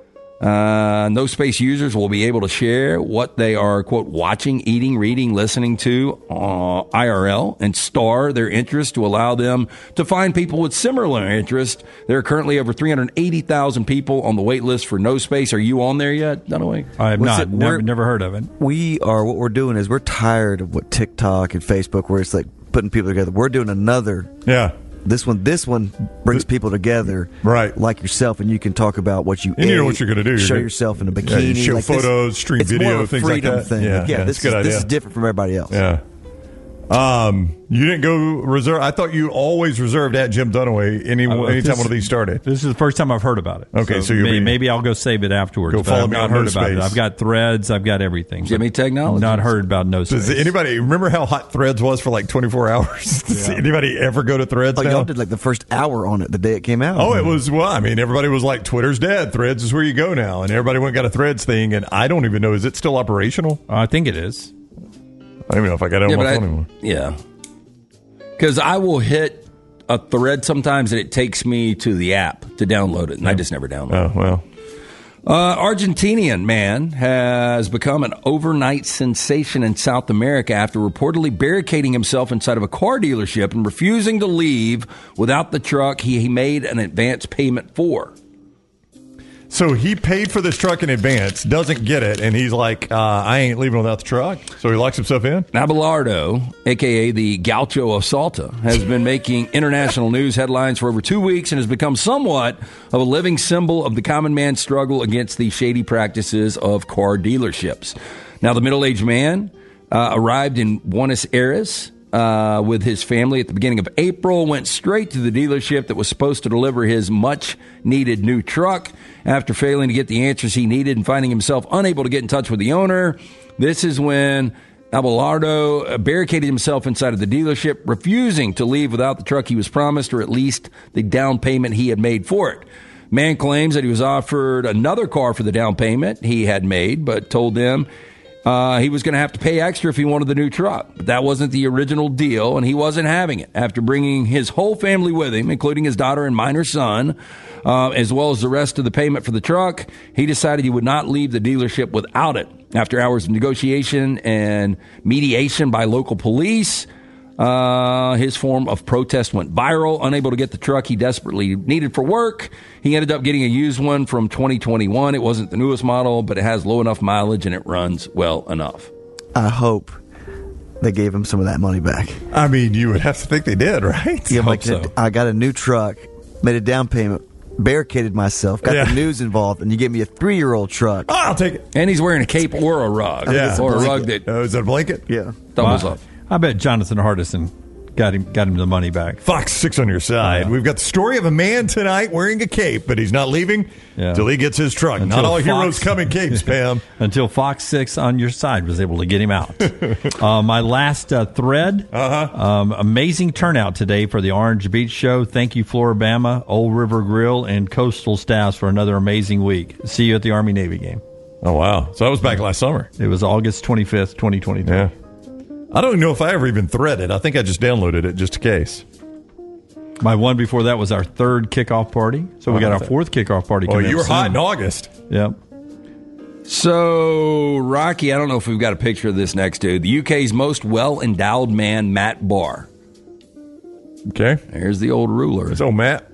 Uh, No Space users will be able to share what they are, quote, watching, eating, reading, listening to uh, I R L and star their interest to allow them to find people with similar interest. There are currently over three hundred eighty thousand people on the wait list for No Space. Are you on there yet, Dunaway? I have What's not. it- Never, we're- never heard of it. We are, what we're doing is we're tired of what TikTok and Facebook, where it's like putting people together. We're doing another. Yeah. This one, this one brings people together, Right. Like yourself, and you can talk about what you And ate, you know what you're gonna do. You're Show gonna- yourself in a Yeah, bikini, you show like this- photos, stream it's video, more of a things like freedom that. Thing. Yeah, Like, yeah, this it's a good is, this idea. is different from everybody else. Yeah. Um, you didn't go reserve. I thought you always reserved at Jim Dunaway any Uh, anytime this- one of these started. This is the first time I've heard about it. Okay, so you'll maybe, be- maybe I'll go save it afterwards. Go but follow I've me not on heard No about it. Space. I've got Threads. I've got everything. Jimmy Technologies. Not heard about No Does Space. anybody remember how hot Threads was for like twenty-four hours? Does anybody ever go to Threads Oh, now? y'all did like the first hour on it the day it came out. Oh, it was, well, I mean, everybody was like, Twitter's dead. Threads is where you go now. And everybody went and got a Threads thing. And I don't even know, is it still operational? I think it is. I don't even know if I got it on Yeah, my but phone I- anymore. yeah. Because I will hit a thread sometimes and it takes me to the app to download it, and I just never download it. Oh, well. Uh, Argentinian man has become an overnight sensation in South America after reportedly barricading himself inside of a car dealership and refusing to leave without the truck he, he made an advance payment for. So he paid for this truck in advance, doesn't get it, and he's like, uh, I ain't leaving without the truck. So he locks himself in? Abelardo, a k a the Gaucho of Salta, has been making international news headlines for over two weeks and has become somewhat of a living symbol of the common man's struggle against the shady practices of car dealerships. Now, the middle-aged man uh, arrived in Buenos Aires uh, with his family at the beginning of April, went straight to the dealership that was supposed to deliver his much-needed new truck. After failing to get the answers he needed and finding himself unable to get in touch with the owner, this is when Abelardo barricaded himself inside of the dealership, refusing to leave without the truck he was promised, or at least the down payment he had made for it. Man claims that he was offered another car for the down payment he had made, but told them uh, he was going to have to pay extra if he wanted the new truck. But that wasn't the original deal, and he wasn't having it. After bringing his whole family with him, including his daughter and minor son, uh, as well as the rest of the payment for the truck, he decided he would not leave the dealership without it. After hours of negotiation and mediation by local police, uh, his form of protest went viral. Unable to get the truck he desperately needed for work, he ended up getting a used one from twenty twenty-one. It wasn't the newest model, but it has low enough mileage and it runs well enough. I hope they gave him some of that money back. I mean, you would have to think they did, right? Yeah, Hope like so. I got a new truck, made a down payment, barricaded myself, got Yeah. the news involved, and you gave me a three-year-old truck. Oh, I'll take it. And he's wearing a cape or a rug. Yeah. Or a rug that Oh, is that a blanket? Yeah. doubles Well, up. I bet Jonathan Hardison got him got him the money back. Fox six on your side. Yeah. We've got the story of a man tonight wearing a cape, but he's not leaving Yeah. till he gets his truck. Until not all Fox- heroes come in capes, Pam. Until Fox six on your side was able to get him out. uh, my last uh, thread, Uh-huh. um, amazing turnout today for the Orange Beach Show. Thank you, Floribama, Old River Grill, and Coastal staffs for another amazing week. See you at the Army-Navy game. Oh, wow. So that was back last summer. It was August twenty-fifth, twenty twenty-three. Yeah. I don't know if I ever even threaded. I think I just downloaded it just in case. My one before that was our third kickoff party. So we got our fourth kickoff party Oh, coming you up were hot soon. in August. Yep. So, Rocky, I don't know if we've got a picture of this next dude. The U K's most well-endowed man, Matt Barr. Okay. There's the old ruler. So, Matt.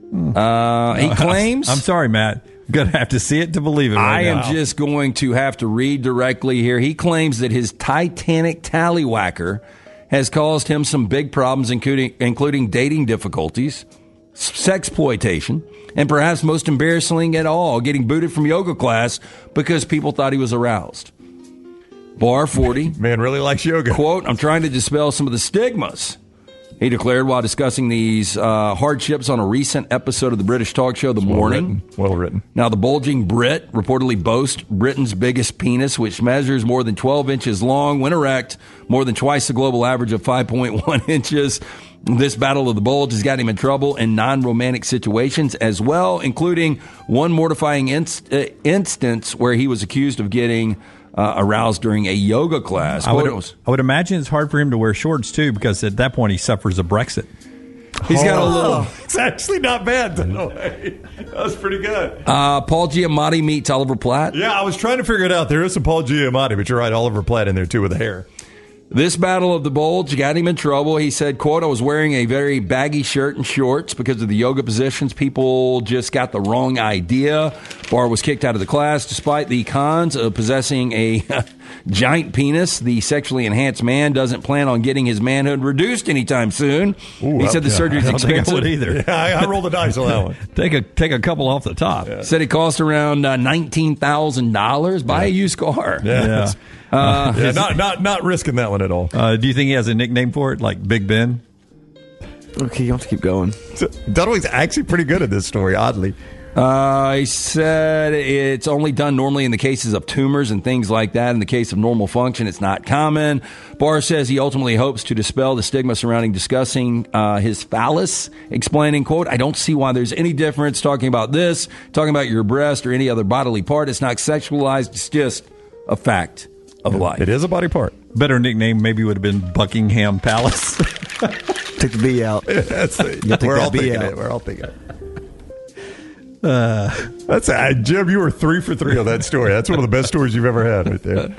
Uh, he claims... I'm sorry, Matt. I'm going to have to see it to believe it right I am now. just going to have to read directly here. He claims that his Titanic tallywhacker has caused him some big problems, including, including dating difficulties, sexploitation, and perhaps most embarrassing at all, getting booted from yoga class because people thought he was aroused. Barr, forty. Man really likes yoga. Quote, I'm trying to dispel some of the stigmas, he declared while discussing these uh, hardships on a recent episode of the British talk show The Well Morning. written. Well written. Now, the bulging Brit reportedly boasts Britain's biggest penis, which measures more than twelve inches long when erect, more than twice the global average of five point one inches. This battle of the bulge has gotten him in trouble in non-romantic situations as well, including one mortifying inst- uh, instance where he was accused of getting uh, aroused during a yoga class. I would, was, I would imagine it's hard for him to wear shorts, too, because at that point he suffers a Brexit. He's got a little... Oh, it's actually not bad. No way. That was pretty good. Uh, Paul Giamatti meets Oliver Platt. Yeah, I was trying to figure it out. There is some Paul Giamatti, but you're right, Oliver Platt in there, too, with the hair. This battle of the bulge got him in trouble. He said, quote, I was wearing a very baggy shirt and shorts because of the yoga positions. People just got the wrong idea. Barr was kicked out of the class despite the cons of possessing a giant penis. The sexually enhanced man doesn't plan on getting his manhood reduced anytime soon. Ooh, he said the yeah, surgery is I don't think expensive. it would either. Yeah, I, I rolled the dice on that one. Take a take a couple off the top. Yeah. Said it cost around uh, nineteen thousand dollars. Buy Yeah. a used car. Yeah. Yeah. Uh, yeah, not, not, not risking that one at all. Uh, do you think he has a nickname for it, like Big Ben? Okay, you have to keep going. So, Dunaway's actually pretty good at this story, oddly. Uh, he said it's only done normally in the cases of tumors and things like that. In the case of normal function, it's not common. Barr says he ultimately hopes to dispel the stigma surrounding discussing uh, his phallus, explaining, quote, I don't see why there's any difference talking about this, talking about your breast or any other bodily part. It's not sexualized. It's just a fact of life. It is a body part. Better nickname maybe would have been Buckingham Palace. Take the B out. That's the, You have to we're take all that B thinking out. it. We're all thinking it. Uh, that's uh, Jim. You were three for three on that story. That's one of the best stories you've ever had, right there.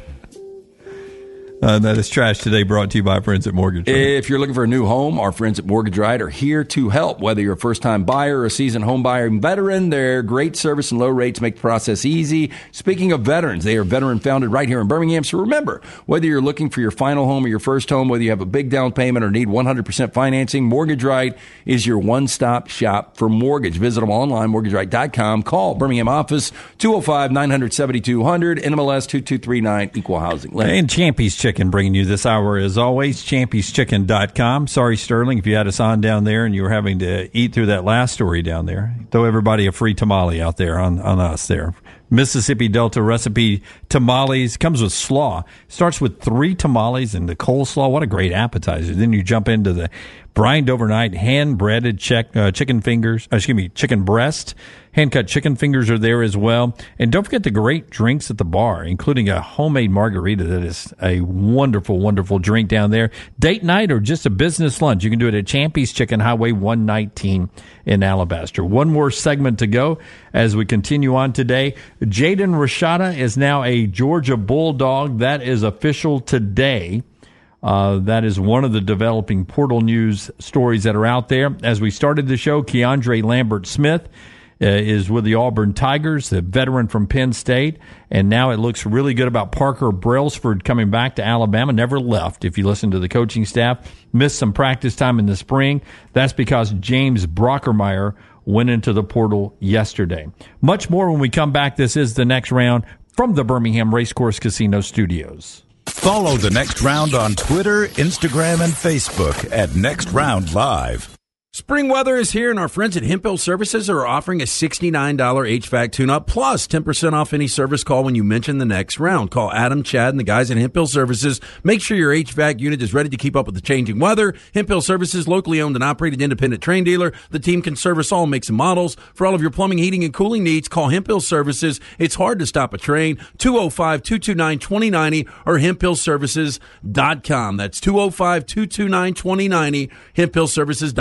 Uh, that is Trash Today, brought to you by friends at Mortgage Right. If you're looking for a new home, our friends at Mortgage Right are here to help. Whether you're a first-time buyer or a seasoned home buyer and veteran, their great service and low rates make the process easy. Speaking of veterans, they are veteran-founded right here in Birmingham. So remember, whether you're looking for your final home or your first home, whether you have a big down payment or need one hundred percent financing, Mortgage Right is your one-stop shop for mortgage. Visit them online, mortgage right dot com. Call Birmingham office, two oh five, nine hundred, seventy-two hundred, N M L S two two three nine, Equal Housing Lender. And Champy's Chicken bringing you this hour as always, champys chicken dot com. Sorry, Sterling, if you had us on down there and you were having to eat through that last story down there. Throw everybody a free tamale out there on, on us there. Mississippi Delta recipe tamales. Comes with slaw. Starts with three tamales and the coleslaw. What a great appetizer. Then you jump into the brined overnight, hand-breaded check, uh, chicken fingers, uh, excuse me, chicken breast. Hand-cut chicken fingers are there as well. And don't forget the great drinks at the bar, including a homemade margarita that is a wonderful, wonderful drink down there. Date night or just a business lunch, you can do it at Champy's Chicken, Highway one nineteen in Alabaster. One more segment to go as we continue on today. Jaden Rashada is now a Georgia Bulldog. That is official today. Uh, that is one of the developing portal news stories that are out there. As we started the show, Keandre Lambert-Smith uh, is with the Auburn Tigers, the veteran from Penn State. And now it looks really good about Parker Brailsford coming back to Alabama. Never left, if you listen to the coaching staff. Missed some practice time in the spring. That's because James Brockermeyer went into the portal yesterday. Much more when we come back. This is the next round from the Birmingham Racecourse Casino Studios. Follow The Next Round on Twitter, Instagram, and Facebook at Next Round Live. Spring weather is here, and our friends at Hemphill Services are offering a sixty-nine dollars H V A C tune-up plus ten percent off any service call when you mention the next round. Call Adam, Chad, and the guys at Hemphill Services. Make sure your H V A C unit is ready to keep up with the changing weather. Hemphill Services, locally owned and operated independent train dealer. The team can service all makes and models. For all of your plumbing, heating, and cooling needs, call Hemphill Services. It's hard to stop a train. two oh five, two two nine, two oh nine oh or hemphill services dot com. That's two oh five, two two nine, two oh nine oh, hemphill services dot com.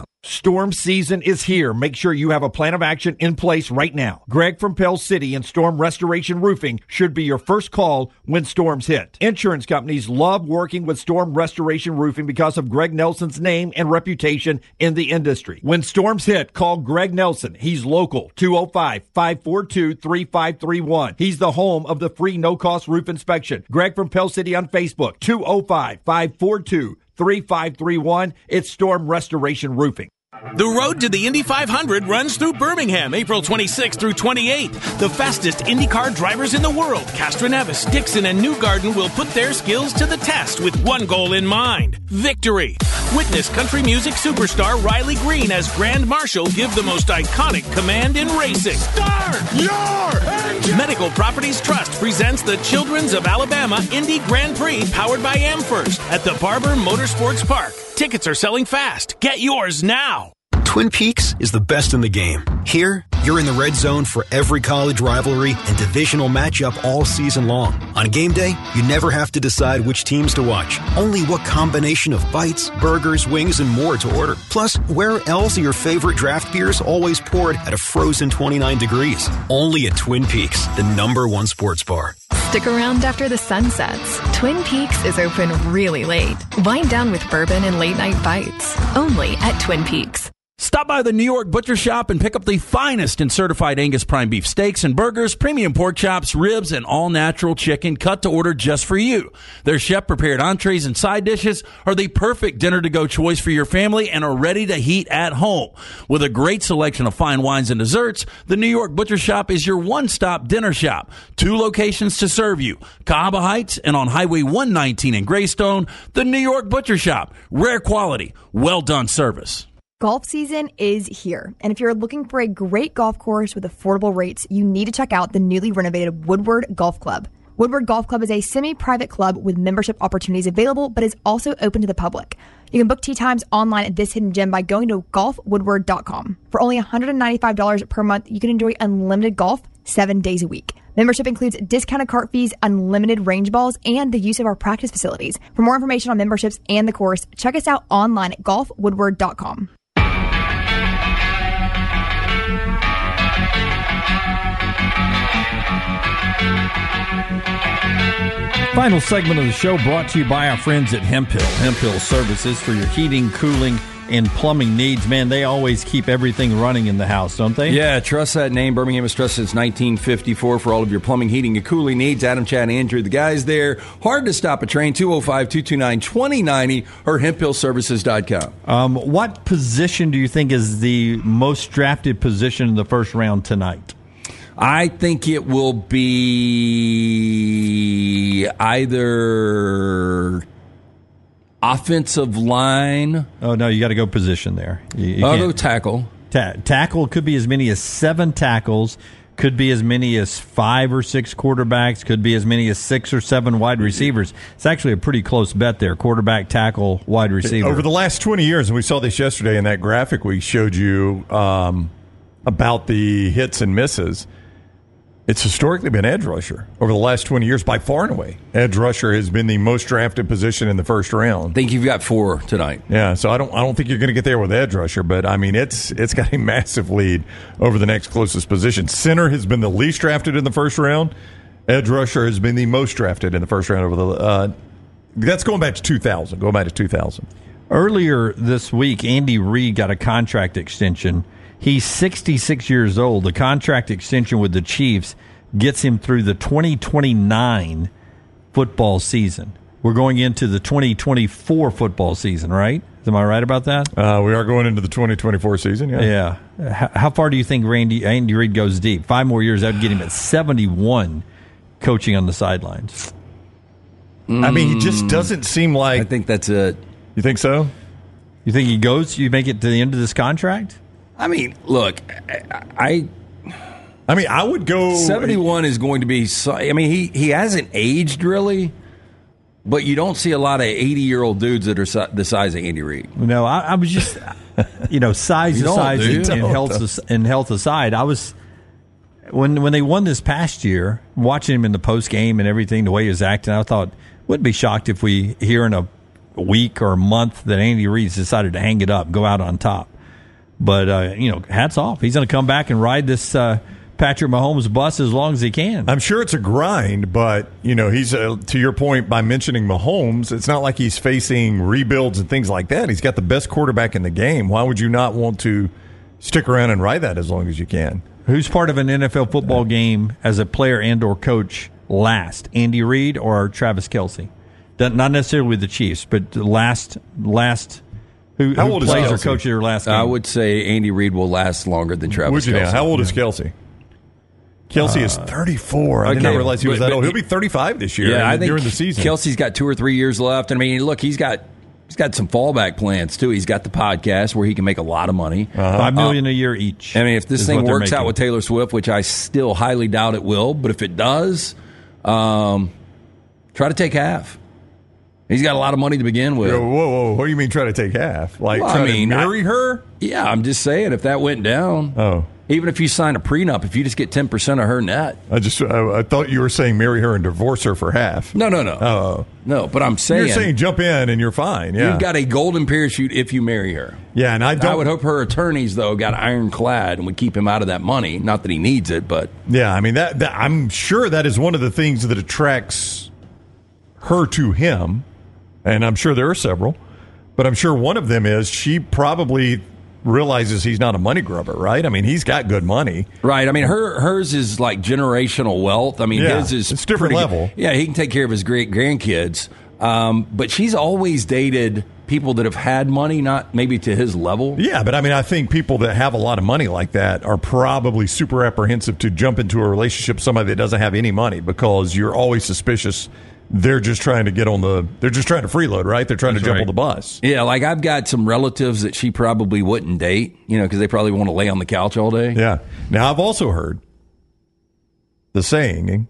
Storm season is here. Make sure you have a plan of action in place right now. Greg from Pell City and Storm Restoration Roofing should be your first call when storms hit. Insurance companies love working with Storm Restoration Roofing because of Greg Nelson's name and reputation in the industry. When storms hit, call Greg Nelson. He's local, two oh five, five four two, three five three one. He's the home of the free no-cost roof inspection. Greg from Pell City on Facebook, two oh five, five four two, three five three one. It's Storm Restoration Roofing. The road to the Indy five hundred runs through Birmingham, April twenty-sixth through twenty-eighth. The fastest IndyCar drivers in the world, Castroneves, Dixon, and Newgarden will put their skills to the test with one goal in mind: victory. Witness country music superstar Riley Green as Grand Marshal give the most iconic command in racing. Start your engine! Medical Properties Trust presents the Children's of Alabama Indy Grand Prix powered by AmFirst at the Barber Motorsports Park. Tickets are selling fast. Get yours now. Twin Peaks is the best in the game. Here, you're in the red zone for every college rivalry and divisional matchup all season long. On game day, you never have to decide which teams to watch. Only what combination of bites, burgers, wings, and more to order. Plus, where else are your favorite draft beers always poured at a frozen twenty-nine degrees? Only at Twin Peaks, the number one sports bar. Stick around after the sun sets. Twin Peaks is open really late. Wind down with bourbon and late night bites. Only at Twin Peaks. Stop by the New York Butcher Shop and pick up the finest in certified Angus prime beef steaks and burgers, premium pork chops, ribs, and all-natural chicken cut to order just for you. Their chef-prepared entrees and side dishes are the perfect dinner-to-go choice for your family and are ready to heat at home. With a great selection of fine wines and desserts, the New York Butcher Shop is your one-stop dinner shop. Two locations to serve you: Cahaba Heights and on Highway one nineteen in Greystone. The New York Butcher Shop. Rare quality, well-done service. Golf season is here, and if you're looking for a great golf course with affordable rates, you need to check out the newly renovated Woodward Golf Club. Woodward Golf Club is a semi-private club with membership opportunities available, but is also open to the public. You can book tee times online at this hidden gem by going to golf woodward dot com. For only one hundred ninety-five dollars per month, you can enjoy unlimited golf seven days a week. Membership includes discounted cart fees, unlimited range balls, and the use of our practice facilities. For more information on memberships and the course, check us out online at golf woodward dot com. Final segment of the show brought to you by our friends at Hemphill. Hemphill Services for your heating, cooling, and plumbing needs. Man, they always keep everything running in the house, don't they? Yeah, trust that name. Birmingham has trusted since nineteen fifty-four for all of your plumbing, heating, and cooling needs. Adam, Chad, and Andrew, the guys there. Hard to stop a train, two oh five, two two nine, two oh nine oh or hemphill services dot com. Um, what position do you think is the most drafted position in the first round tonight? I think it will be either offensive line. Oh, no, you got to go position there. You, you I'll go tackle. Ta- tackle could be as many as seven tackles, could be as many as five or six quarterbacks, could be as many as six or seven wide receivers. It's actually a pretty close bet there, quarterback, tackle, wide receiver. Over the last twenty years, and we saw this yesterday in that graphic we showed you um, about the hits and misses, it's historically been edge rusher over the last twenty years by far and away. Edge rusher has been the most drafted position in the first round. I think you've got four tonight. Yeah, so I don't I don't think you're going to get there with edge rusher, but I mean it's it's got a massive lead over the next closest position. Center has been the least drafted in the first round. Edge rusher has been the most drafted in the first round over the. Uh, that's going back to two thousand. Going back to two thousand. Earlier this week, Andy Reid got a contract extension. He's sixty-six years old. The contract extension with the Chiefs gets him through the twenty twenty-nine football season. We're going into the twenty twenty-four football season, right? Am I right about that? Uh, we are going into the twenty twenty-four season, yeah. Yeah. How, how far do you think Randy, Andy Reid goes deep? Five more years, that would get him at seventy-one coaching on the sidelines. I mean, he just doesn't seem like... I think that's it. You think so? You think he goes, you make it to the end of this contract? I mean, look, I... I mean, I would go... seventy-one is going to be... I mean, he, he hasn't aged, really, but you don't see a lot of eighty-year-old dudes that are the size of Andy Reid. No, I, I was just... You know, size you aside dude. and, and, health, and health aside, I was... When when they won this past year, watching him in the post game and everything, the way he was acting, I thought, wouldn't be shocked if we hear in a week or a month that Andy Reid's decided to hang it up, go out on top. But, uh, you know, hats off. He's going to come back and ride this uh, Patrick Mahomes bus as long as he can. I'm sure it's a grind, but, you know, he's, uh, to your point, by mentioning Mahomes, it's not like he's facing rebuilds and things like that. He's got the best quarterback in the game. Why would you not want to stick around and ride that as long as you can? Who's part of an N F L football game as a player and or coach last? Andy Reid or Travis Kelce? Not necessarily the Chiefs, but the last last who, How who old is plays or Kelce? coaches their last game? I would say Andy Reid will last longer than Travis Would you Kelce. now? How old is Kelce? Kelce is thirty-four. I did not okay, realize he was but- that but old. He'll he- be thirty-five this year. Yeah, I think during the season. Kelsey's got two or three years left. I mean, look, he's got he's got some fallback plans too. He's got the podcast where he can make a lot of money, Uh-huh. Five million a year each. I mean, if this is thing what they're works out making. with Taylor Swift, which I still highly doubt it will, but if it does, um, try to take half. He's got a lot of money to begin with. Whoa, whoa, whoa! What do you mean try to take half? Like Well, try I mean, to marry I- her? Yeah, I'm just saying if that went down. Oh. Even if you sign a prenup, if you just get ten percent of her net. I just I, I thought you were saying marry her and divorce her for half. No, no, no. Oh, no. But I'm saying you're saying jump in and you're fine. Yeah, you've got a golden parachute if you marry her. Yeah, and I don't. I would hope her attorneys though got ironclad and would keep him out of that money. Not that he needs it, but Yeah, I mean that, that. I'm sure that is one of the things that attracts her to him, and I'm sure there are several. But I'm sure one of them is she probably realizes he's not a money grubber, right? I mean, he's got good money. right. I mean, her hers is like generational wealth. I mean, Yeah, his is it's a different pretty good. level. Yeah, he can take care of his great grandkids. Um, but she's always dated people that have had money, not maybe to his level. Yeah, but I mean, I think people that have a lot of money like that are probably super apprehensive to jump into a relationship with somebody that doesn't have any money because you're always suspicious. They're just trying to get on the. They're just trying to freeload, right? They're trying That's to jump right. on the bus. Yeah, like I've got some relatives that she probably wouldn't date, you know, because they probably want to lay on the couch all day. Yeah. Now, I've also heard the saying,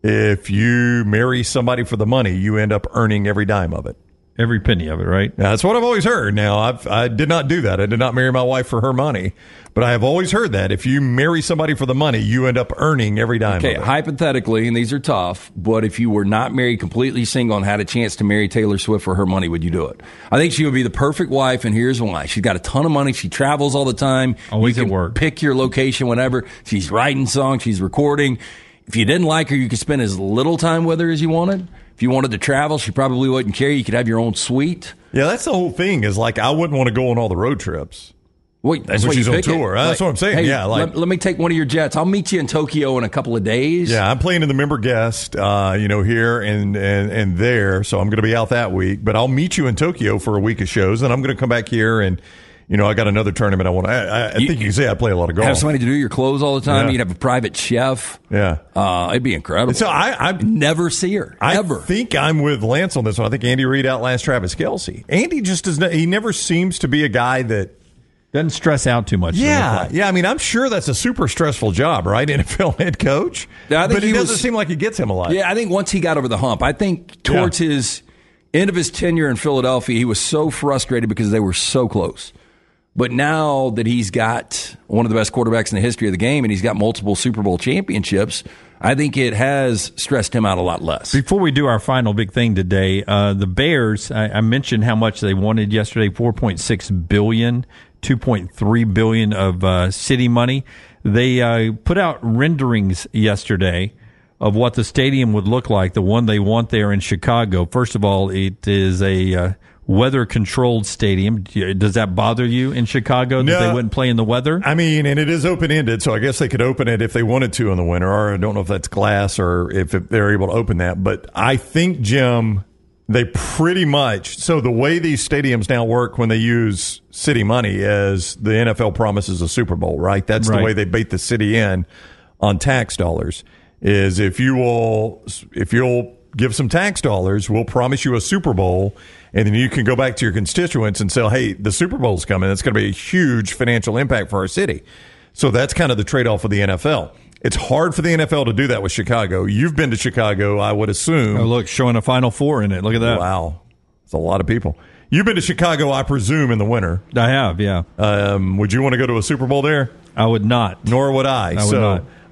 if you marry somebody for the money, you end up earning every dime of it. Every penny of it, right? Now, that's what I've always heard. Now, I've, I did not do that. I did not marry my wife for her money. But I have always heard that if you marry somebody for the money, you end up earning every dime Okay, of it. hypothetically, and these are tough, but if you were not married, completely single, and had a chance to marry Taylor Swift for her money, would you do it? I think she would be the perfect wife, and here's why. She's got a ton of money. She travels all the time. Always you at can work. Pick your location whenever. She's writing songs. She's recording. If you didn't like her, you could spend as little time with her as you wanted. If you wanted to travel, she probably wouldn't care. You could have your own suite. Yeah, that's the whole thing is like I wouldn't want to go on all the road trips. Wait, that's When what she's you on pick tour. It. That's what I'm saying. Hey, Yeah, like- let, let me take one of your jets. I'll meet you in Tokyo in a couple of days. Yeah, I'm playing in the member guest, uh, you know, here and, and, and there. So I'm going to be out that week. But I'll meet you in Tokyo for a week of shows. And I'm going to come back here and, you know, I got another tournament I want to. I, I think you can say I play a lot of golf. Have somebody to do your clothes all the time. Yeah. You'd have a private chef. Yeah. Uh, it'd be incredible. So I, I never see her. I ever. think I'm with Lance on this one. I think Andy Reid outlast Travis Kelce. Andy just does not, he never seems to be a guy that doesn't stress out too much. Yeah, yeah. I mean, I'm sure that's a super stressful job, right? N F L head coach. Yeah, I think but it he doesn't was- seem like it gets him a lot. Yeah, I think once he got over the hump, I think towards his end of his tenure in Philadelphia, he was so frustrated because they were so close. But now that he's got one of the best quarterbacks in the history of the game and he's got multiple Super Bowl championships, I think it has stressed him out a lot less. Before we do our final big thing today, uh, the Bears, I, I mentioned how much they wanted yesterday, four point six billion dollars, two point three billion dollars of uh, city money. They uh, put out renderings yesterday of what the stadium would look like, the one they want there in Chicago. First of all, it is a uh, weather-controlled stadium. Does that bother you in Chicago that No. they wouldn't play in the weather? I mean, and it is open-ended, so I guess they could open it if they wanted to in the winter, or I don't know if that's glass or if it, they're able to open that. But I think, Jim, they pretty much – so the way these stadiums now work when they use city money is the N F L promises a Super Bowl, right? That's Right. the way they bait the city in on tax dollars, is if you will if you'll give some tax dollars, we'll promise you a Super Bowl, and then you can go back to your constituents and say, hey, the Super Bowl's coming. It's going to be a huge financial impact for our city. So that's kind of the trade-off for the N F L. It's hard for the N F L to do that with Chicago. You've been to Chicago, I would assume. Oh, look, showing a Final Four in it. Look at that. Wow. It's a lot of people. You've been to Chicago, I presume, in the winter. I have, yeah. Um, would you want to go to a Super Bowl there? I would not. Nor would I. I would so not.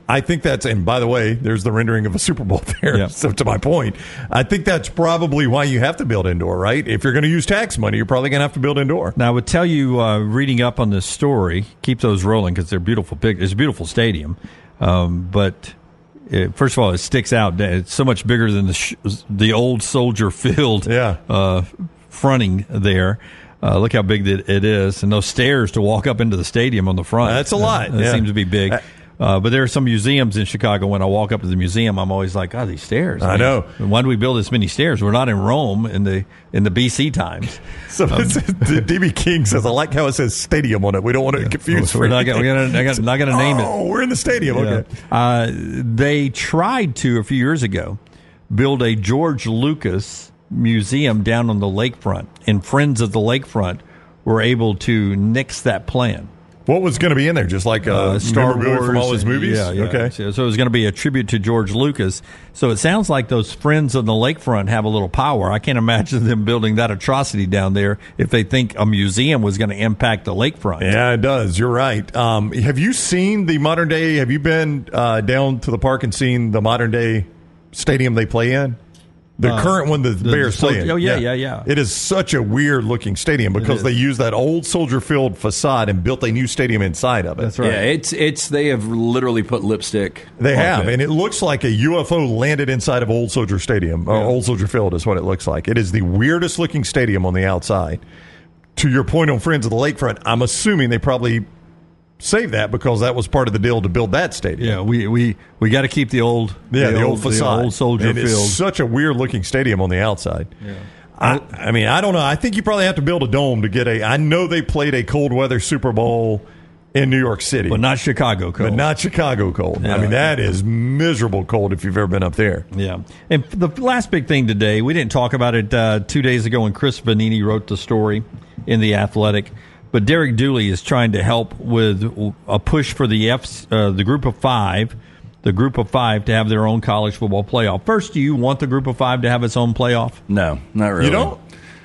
I think that's, and by the way, there's the rendering of a Super Bowl there. Yeah. So to my point, I think that's probably why you have to build indoor, right? If you're going to use tax money, you're probably going to have to build indoor. Now, I would tell you, uh, reading up on this story, keep those rolling because they're beautiful. Big, it's a beautiful stadium, um, but it, first of all, it sticks out. It's so much bigger than the sh- the old Soldier Field. Yeah. Uh, fronting there. Uh, look how big it, it is, and those stairs to walk up into the stadium on the front. That's a lot. Uh, it yeah. seems to be big. Uh, Uh, but there are some museums in Chicago. When I walk up to the museum, I'm always like, "Oh, these stairs!" I know. Why do we build this many stairs? We're not in Rome in the in the B C times. So um, D B King says, "I like how it says stadium on it. We don't want to yeah. confuse." So we're not going to not going to name oh, it. Oh, we're in the stadium. Yeah. Okay. Uh, they tried to a few years ago build a George Lucas museum down on the lakefront, and Friends of the Lakefront were able to nix that plan. What was going to be in there? Just like uh, uh, Star Wars from all his movies? Yeah, yeah. Okay. So, so it was going to be a tribute to George Lucas. So it sounds like those Friends of the Lakefront have a little power. I can't imagine them building that atrocity down there if they think a museum was going to impact the lakefront. Yeah, it does. You're right. Um, have you seen the modern day? Have you been uh, down to the park and seen the modern day stadium they play in? The uh, current one the, the Bears the, play in. Oh, yeah, yeah, yeah, yeah. It is such a weird-looking stadium because they used that old Soldier Field facade and built a new stadium inside of it. That's right. Yeah, it's it's they have literally put lipstick. They have, it. and it looks like a U F O landed inside of Old Soldier Stadium, or yeah. Old Soldier Field is what it looks like. It is the weirdest-looking stadium on the outside. To your point on Friends of the Lakefront, I'm assuming they probably save that because that was part of the deal to build that stadium. Yeah, we we, we got to keep the old yeah the, the old, old facade, the old Soldier and Field. It's such a weird looking stadium on the outside. Yeah. I, I mean, I don't know. I think you probably have to build a dome to get a. I know they played a cold weather Super Bowl in New York City, but not Chicago cold. But not Chicago cold. Yeah. I mean, that is miserable cold if you've ever been up there. Yeah. And the last big thing today, we didn't talk about it uh, two days ago when Chris Vanini wrote the story in The Athletic. But Derek Dooley is trying to help with a push for the F, uh, the Group of Five, the Group of Five to have their own college football playoff. First, do you want the Group of Five to have its own playoff? No, not really. You don't?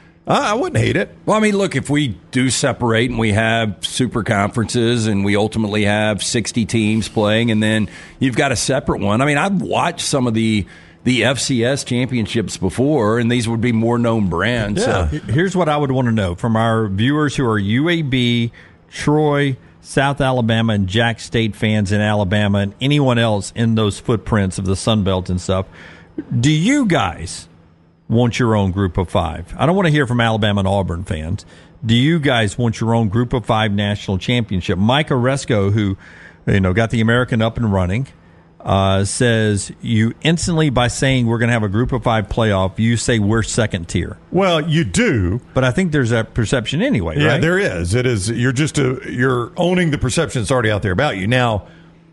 I wouldn't hate it. Well, I mean, look, if we do separate and we have super conferences and we ultimately have sixty teams playing, and then you've got a separate one. I mean, I've watched some of the. the F C S championships before, and these would be more known brands. Yeah. So. Here's what I would want to know from our viewers who are U A B, Troy, South Alabama, and Jack State fans in Alabama, and anyone else in those footprints of the Sun Belt and stuff. Do you guys want your own Group of Five? I don't want to hear from Alabama and Auburn fans. Do you guys want your own Group of Five national championship? Mike Oresco, who you know got the American up and running, Uh, says you instantly, by saying we're going to have a Group of Five playoff, you say we're second tier. Well, you do, but I think there's that perception anyway. Yeah, right? there is. It is. You're just a, you're owning the perception that's already out there about you. Now,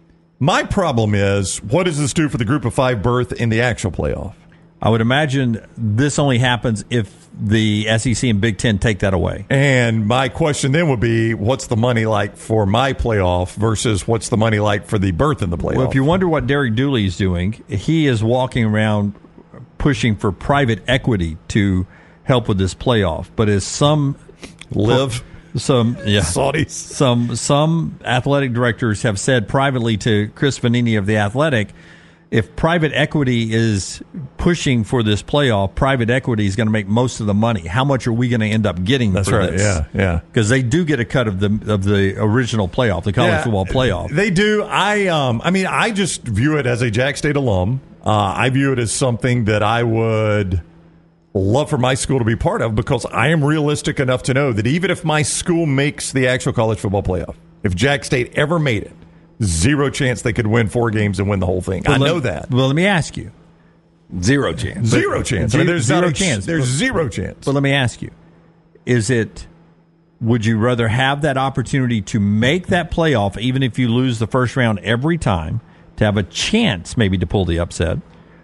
my problem is, what does this do for the Group of Five berth in the actual playoff? I would imagine this only happens if the S E C and Big Ten take that away. And my question then would be, what's the money like for my playoff versus what's the money like for the berth in the playoff? Well, if you wonder what Derek Dooley is doing, he is walking around pushing for private equity to help with this playoff. But as some live, some yeah, Saudis, some some athletic directors have said privately to Chris Vanini of The Athletic, if private equity is pushing for this playoff, private equity is going to make most of the money. How much are we going to end up getting That's for right, this? yeah, yeah. Because they do get a cut of the of the original playoff, the college Yeah, football playoff. They do. I um. I mean, I just view it as a Jack State alum. Uh, I view it as something that I would love for my school to be part of because I am realistic enough to know that even if my school makes the actual college football playoff, if Jack State ever made it, zero chance they could win four games and win the whole thing. Well, I let, know that. Well, let me ask you. Zero chance. Zero chance. I mean, there's zero not a, chance. There's but, zero chance. But let me ask you. Is it, would you rather have that opportunity to make that playoff, even if you lose the first round every time, to have a chance maybe to pull the upset,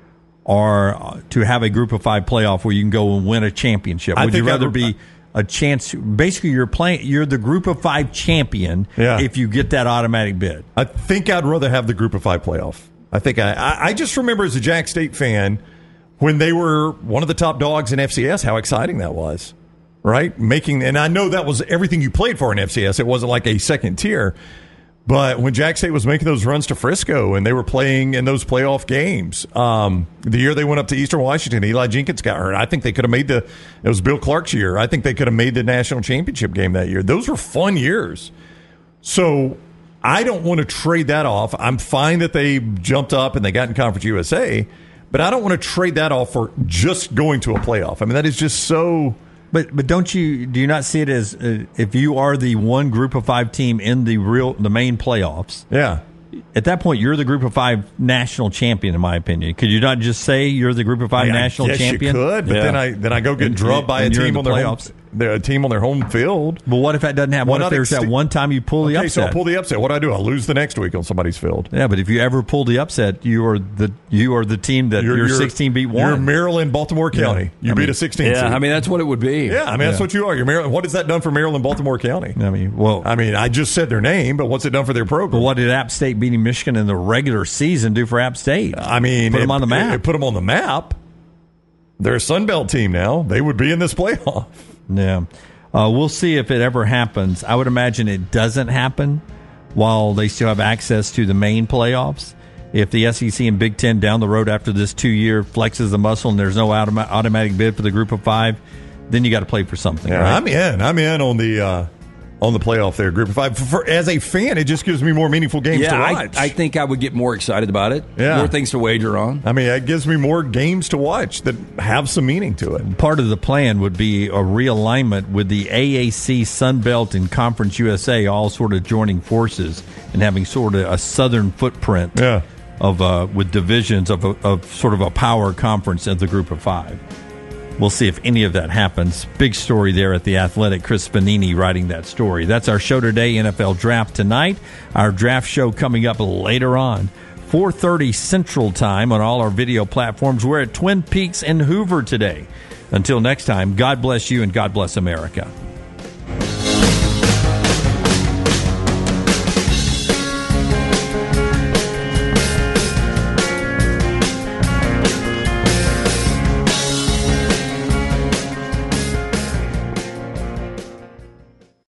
or to have a Group of Five playoff where you can go and win a championship? I Would you think I rather would- be a chance? Basically, you're playing. You're the Group of Five champion Yeah. if you get that automatic bid. I think I'd rather have the Group of Five playoff. I think I, I, I just remember as a Jack State fan when they were one of the top dogs in F C S, how exciting that was, right? Making, and I know that was everything you played for in F C S. It wasn't like a second tier, But when Jack State was making those runs to Frisco and they were playing in those playoff games, um, the year they went up to Eastern Washington, Eli Jenkins got hurt. I think they could have made the – it was Bill Clark's year. I think they could have made the national championship game that year. Those were fun years. So I don't want to trade that off. I'm fine that they jumped up and they got in Conference U S A, but I don't want to trade that off for just going to a playoff. I mean, that is just so – But but don't you do you not see it as uh, if you are the one Group of Five team in the real the main playoffs? Yeah. At that point, you're the Group of Five national champion, in my opinion. Could you not just say you're the Group of Five I mean, national I guess champion? You could, but yeah. then I then I go get and, drubbed by a team on the their home, their team on their home field. But what if that doesn't happen? Why What if there's ext- that one time you pull the okay, upset? so I'll pull the upset. What do I do? I lose the next week on somebody's field. Yeah, but if you ever pull the upset, you are the you are the team that You're- your you're- sixteen beat one. You're Maryland, Baltimore County. Yeah. You I beat mean- a sixteen. Yeah, seed. I mean that's what it would be. Yeah, I mean that's Yeah. what you are. You're Maryland. What has that done for Maryland, Baltimore County? I mean, well, I mean, I just said their name, but what's it done for their program? but what did App State beating Michigan in the regular season do for App State? I mean, put it, them on the map. It, it put them on the map. They're a Sun Belt team now. They would be in this playoff. Yeah. Uh, we'll see if it ever happens. I would imagine it doesn't happen while they still have access to the main playoffs. If the S E C and Big Ten down the road after this two-year flexes the muscle and there's no autom- automatic bid for the Group of Five, then you got to play for something. Yeah, right? I'm in. I'm in on the uh, on the playoff there, Group of Five. For, for, as a fan, it just gives me more meaningful games yeah, to I, watch. I think I would get more excited about it. Yeah. More things to wager on. I mean, it gives me more games to watch that have some meaning to it. Part of the plan would be a realignment with the A A C, Sun Belt, and Conference U S A all sort of joining forces and having sort of a southern footprint Yeah. of uh, with divisions of, a, of sort of a power conference of the Group of Five. We'll see if any of that happens. Big story there at The Athletic. Chris Spanini writing that story. That's our show today, N F L Draft tonight. Our draft show coming up later on, four thirty Central Time on all our video platforms. We're at Twin Peaks in Hoover today. Until next time, God bless you and God bless America.